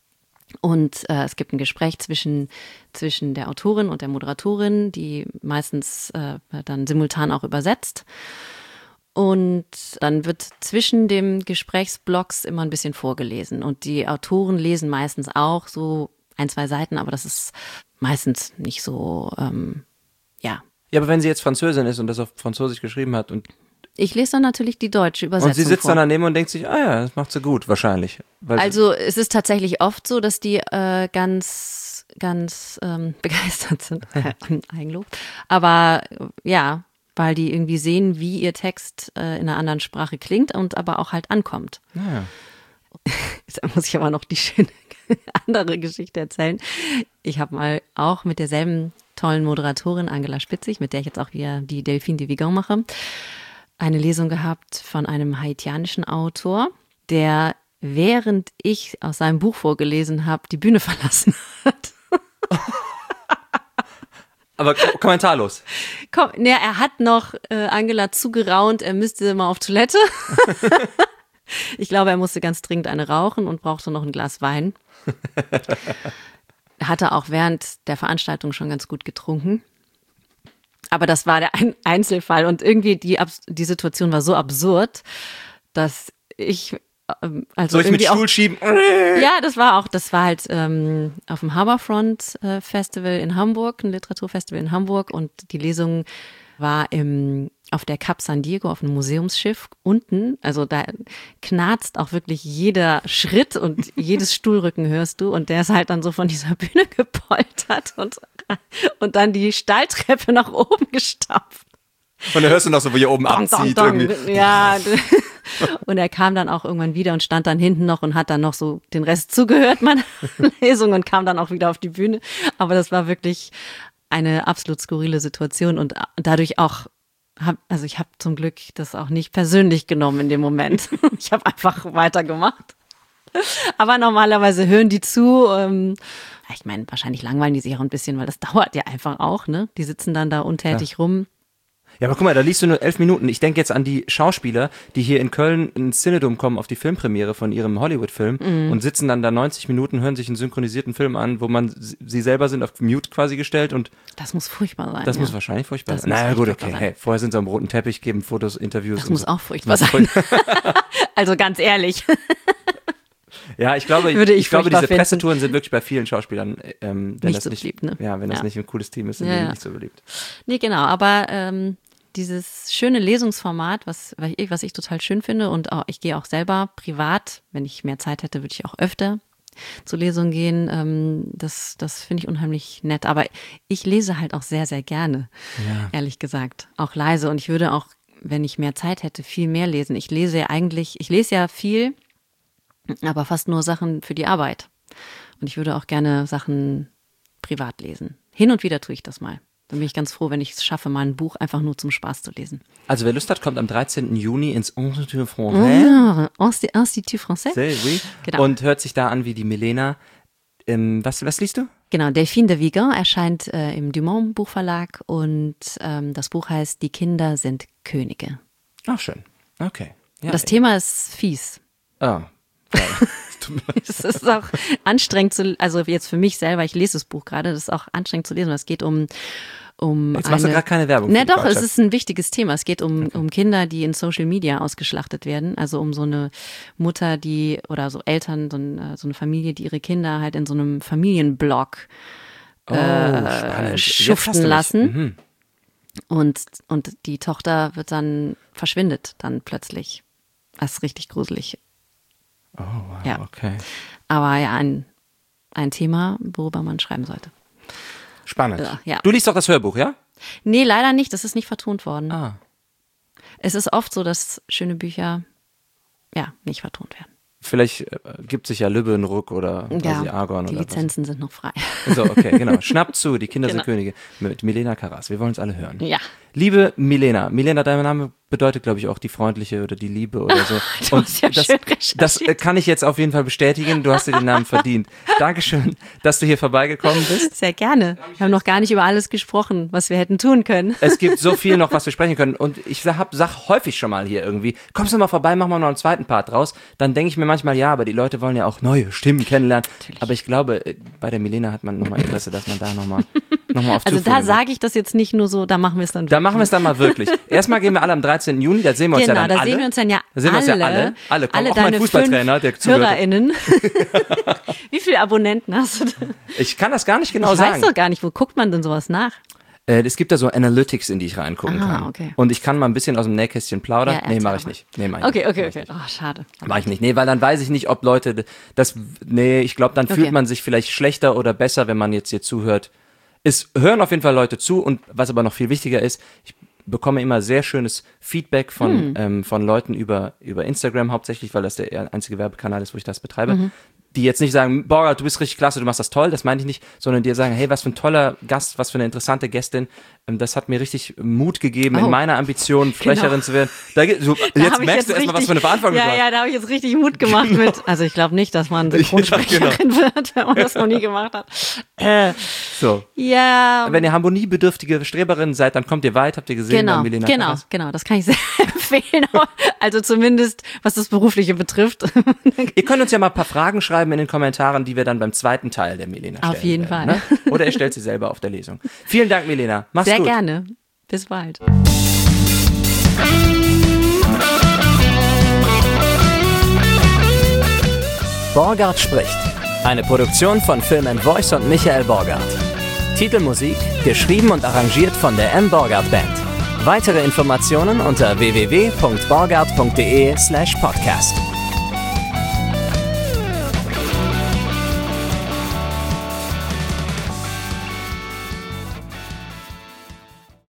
Und äh, es gibt ein Gespräch zwischen, zwischen der Autorin und der Moderatorin, die meistens äh, dann simultan auch übersetzt. Und dann wird zwischen dem Gesprächsblocks immer ein bisschen vorgelesen. Und die Autoren lesen meistens auch so ein, zwei Seiten, aber das ist meistens nicht so, ähm, ja. Ja, aber wenn sie jetzt Französin ist und das auf Französisch geschrieben hat und Ich lese dann natürlich die deutsche Übersetzung Und sie sitzt vor. dann daneben und denkt sich, ah ja, das macht sie gut, wahrscheinlich. Weil Also es ist tatsächlich oft so, dass die äh, ganz, ganz ähm, begeistert sind. Eigenlob. Aber äh, ja, weil die irgendwie sehen, wie ihr Text äh, in einer anderen Sprache klingt und aber auch halt ankommt. ja. Jetzt muss ich aber noch die schöne andere Geschichte erzählen. Ich habe mal auch mit derselben tollen Moderatorin Angela Spitzig, mit der ich jetzt auch wieder die Delphine de Vigan mache, eine Lesung gehabt von einem haitianischen Autor, der, während ich aus seinem Buch vorgelesen habe, die Bühne verlassen hat. Aber ko- kommentarlos. Komm, ne, er hat noch äh, Angela zugeraunt, er müsste mal auf Toilette. Ich glaube, er musste ganz dringend eine rauchen und brauchte noch ein Glas Wein. Er hatte auch während der Veranstaltung schon ganz gut getrunken. Aber das war der ein Einzelfall und irgendwie die, die Situation war so absurd, dass ich ähm, also Soll ich mit irgendwie Stuhl auch, schieben? ja, das war auch, das war halt ähm, auf dem Harbourfront äh, Festival in Hamburg, ein Literaturfestival in Hamburg und die Lesung war im auf der Cap San Diego auf einem Museumsschiff unten, also da knarzt auch wirklich jeder Schritt und jedes Stuhlrücken hörst du und der ist halt dann so von dieser Bühne gepoltert und, und dann die Stahltreppe nach oben gestapft. Und dann hörst du noch so, wo hier oben Dong, abzieht. dong, dong. Irgendwie. Ja, und er kam dann auch irgendwann wieder und stand dann hinten noch und hat dann noch so den Rest zugehört meiner Lesung und kam dann auch wieder auf die Bühne. Aber das war wirklich eine absolut skurrile Situation und dadurch auch Hab, also ich habe zum Glück das auch nicht persönlich genommen in dem Moment. Ich habe einfach weitergemacht. Aber normalerweise hören die zu. Ähm, ich meine, wahrscheinlich langweilen die sich auch ein bisschen, weil das dauert ja einfach auch, ne? Die sitzen dann da untätig ja. rum. Ja, aber guck mal, da liest du nur elf Minuten. Ich denke jetzt an die Schauspieler, die hier in Köln ins Cinedom kommen auf die Filmpremiere von ihrem Hollywood-Film mhm. und sitzen dann da neunzig Minuten, hören sich einen synchronisierten Film an, wo man sie selber sind auf Mute quasi gestellt und das muss furchtbar sein. Das ja. muss wahrscheinlich furchtbar das sein. Naja, gut, okay. Hey, vorher sind sie am roten Teppich, geben Fotos, Interviews. Das und muss so. auch furchtbar sein. Also ganz ehrlich. Ja, ich glaube, Würde ich ich glaube, diese finden. Pressetouren sind wirklich bei vielen Schauspielern, ähm, wenn nicht das so nicht, beliebt, ne? ja, wenn das ja. nicht ein cooles Team ist, sind ja, die ja. nicht so beliebt. Nee, genau, aber ähm, dieses schöne Lesungsformat, was, was, ich, was ich total schön finde und auch, ich gehe auch selber privat, wenn ich mehr Zeit hätte, würde ich auch öfter zur Lesung gehen. Ähm, das das finde ich unheimlich nett. Aber ich lese halt auch sehr, sehr gerne, Ja. ehrlich gesagt. Auch leise. Und ich würde auch, wenn ich mehr Zeit hätte, viel mehr lesen. Ich lese ja eigentlich, ich lese ja viel, aber fast nur Sachen für die Arbeit. Und ich würde auch gerne Sachen privat lesen. Hin und wieder tue ich das mal. Dann bin ich ganz froh, wenn ich es schaffe, mal ein Buch einfach nur zum Spaß zu lesen. Also wer Lust hat, kommt am dreizehnten Juni ins Institut Français. Ah, Institut Français. Oui. Genau. Und hört sich da an wie die Milena. Ähm, was, was liest du? Genau, Delphine de Vigan erscheint äh, im Dumont Buchverlag und ähm, das Buch heißt Die Kinder sind Könige. Ach, schön. Okay. Ja, Das Thema ist fies. Oh. Es ist auch anstrengend zu, also jetzt für mich selber, ich lese das Buch gerade, das ist auch anstrengend zu lesen. Es geht um um Jetzt machst eine, du gerade keine Werbung. Ne, für die doch, es Deutschaft. ist ein wichtiges Thema. Es geht um, Okay. um Kinder, die in Social Media ausgeschlachtet werden. Also um so eine Mutter, die, oder so Eltern, so, ein, so eine Familie, die ihre Kinder halt in so einem Familienblog Oh, spannend. Jetzt schuften hast du mich. lassen. Mhm. Und, und die Tochter wird dann, verschwindet dann plötzlich. Das ist richtig gruselig. Oh, wow, Ja. okay. Aber ja, ein, ein Thema, worüber man schreiben sollte. Spannend. Ja, ja. Du liest doch das Hörbuch, ja? Nee, leider nicht. Das ist nicht vertont worden. Ah. Es ist oft so, dass schöne Bücher ja nicht vertont werden. Vielleicht äh, gibt sich ja Lübbenruck oder Ja, quasi Argon die oder Lizenzen sind noch frei. was. So, okay, genau. Schnappt zu, die Kinder Genau. sind Könige mit Milena Karas. Wir wollen es alle hören. Ja. Liebe Milena, Milena, dein Name bedeutet, glaube ich, auch die freundliche oder die Liebe oder so. Du Und hast ja das, schön das äh, kann ich jetzt auf jeden Fall bestätigen. Du hast dir den Namen verdient. Dankeschön, dass du hier vorbeigekommen bist. Sehr gerne. Wir haben noch gar nicht über alles gesprochen, was wir hätten tun können. Es gibt so viel noch, was wir sprechen können. Und ich sag, sag häufig schon mal hier irgendwie, kommst du mal vorbei, machen wir noch einen zweiten Part draus. Dann denke ich mir manchmal, ja, aber die Leute wollen ja auch neue Stimmen kennenlernen. Natürlich. Aber ich glaube, bei der Milena hat man nochmal Interesse, dass man da nochmal noch mal auf Also Tuchfühlung da sage ich das jetzt nicht nur so, da machen wir es dann Da machen wir es dann mal wirklich. Erstmal gehen wir alle am dreizehnten Juni, da sehen wir uns genau, ja dann da alle. sehen wir uns dann ja da sehen wir uns alle. ja alle. Alle kommen, alle auch mein deine Fußballtrainer, der fünf zuhört. HörerInnen. Wie viele Abonnenten hast du da? Ich kann das gar nicht genau ich sagen. weiß doch gar nicht, wo guckt man denn sowas nach? Äh, es gibt da so Analytics, in die ich reingucken Ah, kann. okay. Und ich kann mal ein bisschen aus dem Nähkästchen plaudern. Ja, nee, erzähl mache ich mal. nicht. Nee, mach ich Okay, nicht. okay, okay. Oh, schade. Mach ich nicht. Nee, weil dann weiß ich nicht, ob Leute das, nee, ich glaube, dann Okay. fühlt man sich vielleicht schlechter oder besser, wenn man jetzt hier zuhört. Es hören auf jeden Fall Leute zu und was aber noch viel wichtiger ist, ich bekomme immer sehr schönes Feedback von, Hm. ähm, von Leuten über, über Instagram hauptsächlich, weil das der einzige Werbekanal ist, wo ich das betreibe. Mhm. Die jetzt nicht sagen, boah, du bist richtig klasse, du machst das toll, das meine ich nicht, sondern die sagen, hey, was für ein toller Gast, was für eine interessante Gästin. Ähm, Das hat mir richtig Mut gegeben, Oh. in meiner Ambition, Sprecherin Genau. zu werden. Da, ge- so, Da jetzt hab ich merkst du erstmal, was richtig- für eine Verantwortung Ja, du hast. ja, da habe ich jetzt richtig Mut gemacht mit. Also ich glaube nicht, dass man Synchronsprecherin wird, wenn man das noch nie gemacht hat. Äh, So. ja, Wenn ihr harmoniebedürftige Streberin seid, dann kommt ihr weit, habt ihr gesehen, genau, bei Milena genau, Karas. genau. Das kann ich sehr empfehlen. Also zumindest, was das Berufliche betrifft. Ihr könnt uns ja mal ein paar Fragen schreiben in den Kommentaren, die wir dann beim zweiten Teil der Milena stellen Auf jeden werden, Fall. Ne? Oder ihr stellt sie selber auf der Lesung. Vielen Dank, Milena. Mach's Sehr gut. gerne. Bis bald. Borgart spricht. Eine Produktion von Film and Voice und Michael Borgart. Titelmusik geschrieben und arrangiert von der M. Borgart Band. Weitere Informationen unter w w w punkt borgart punkt d e slash podcast.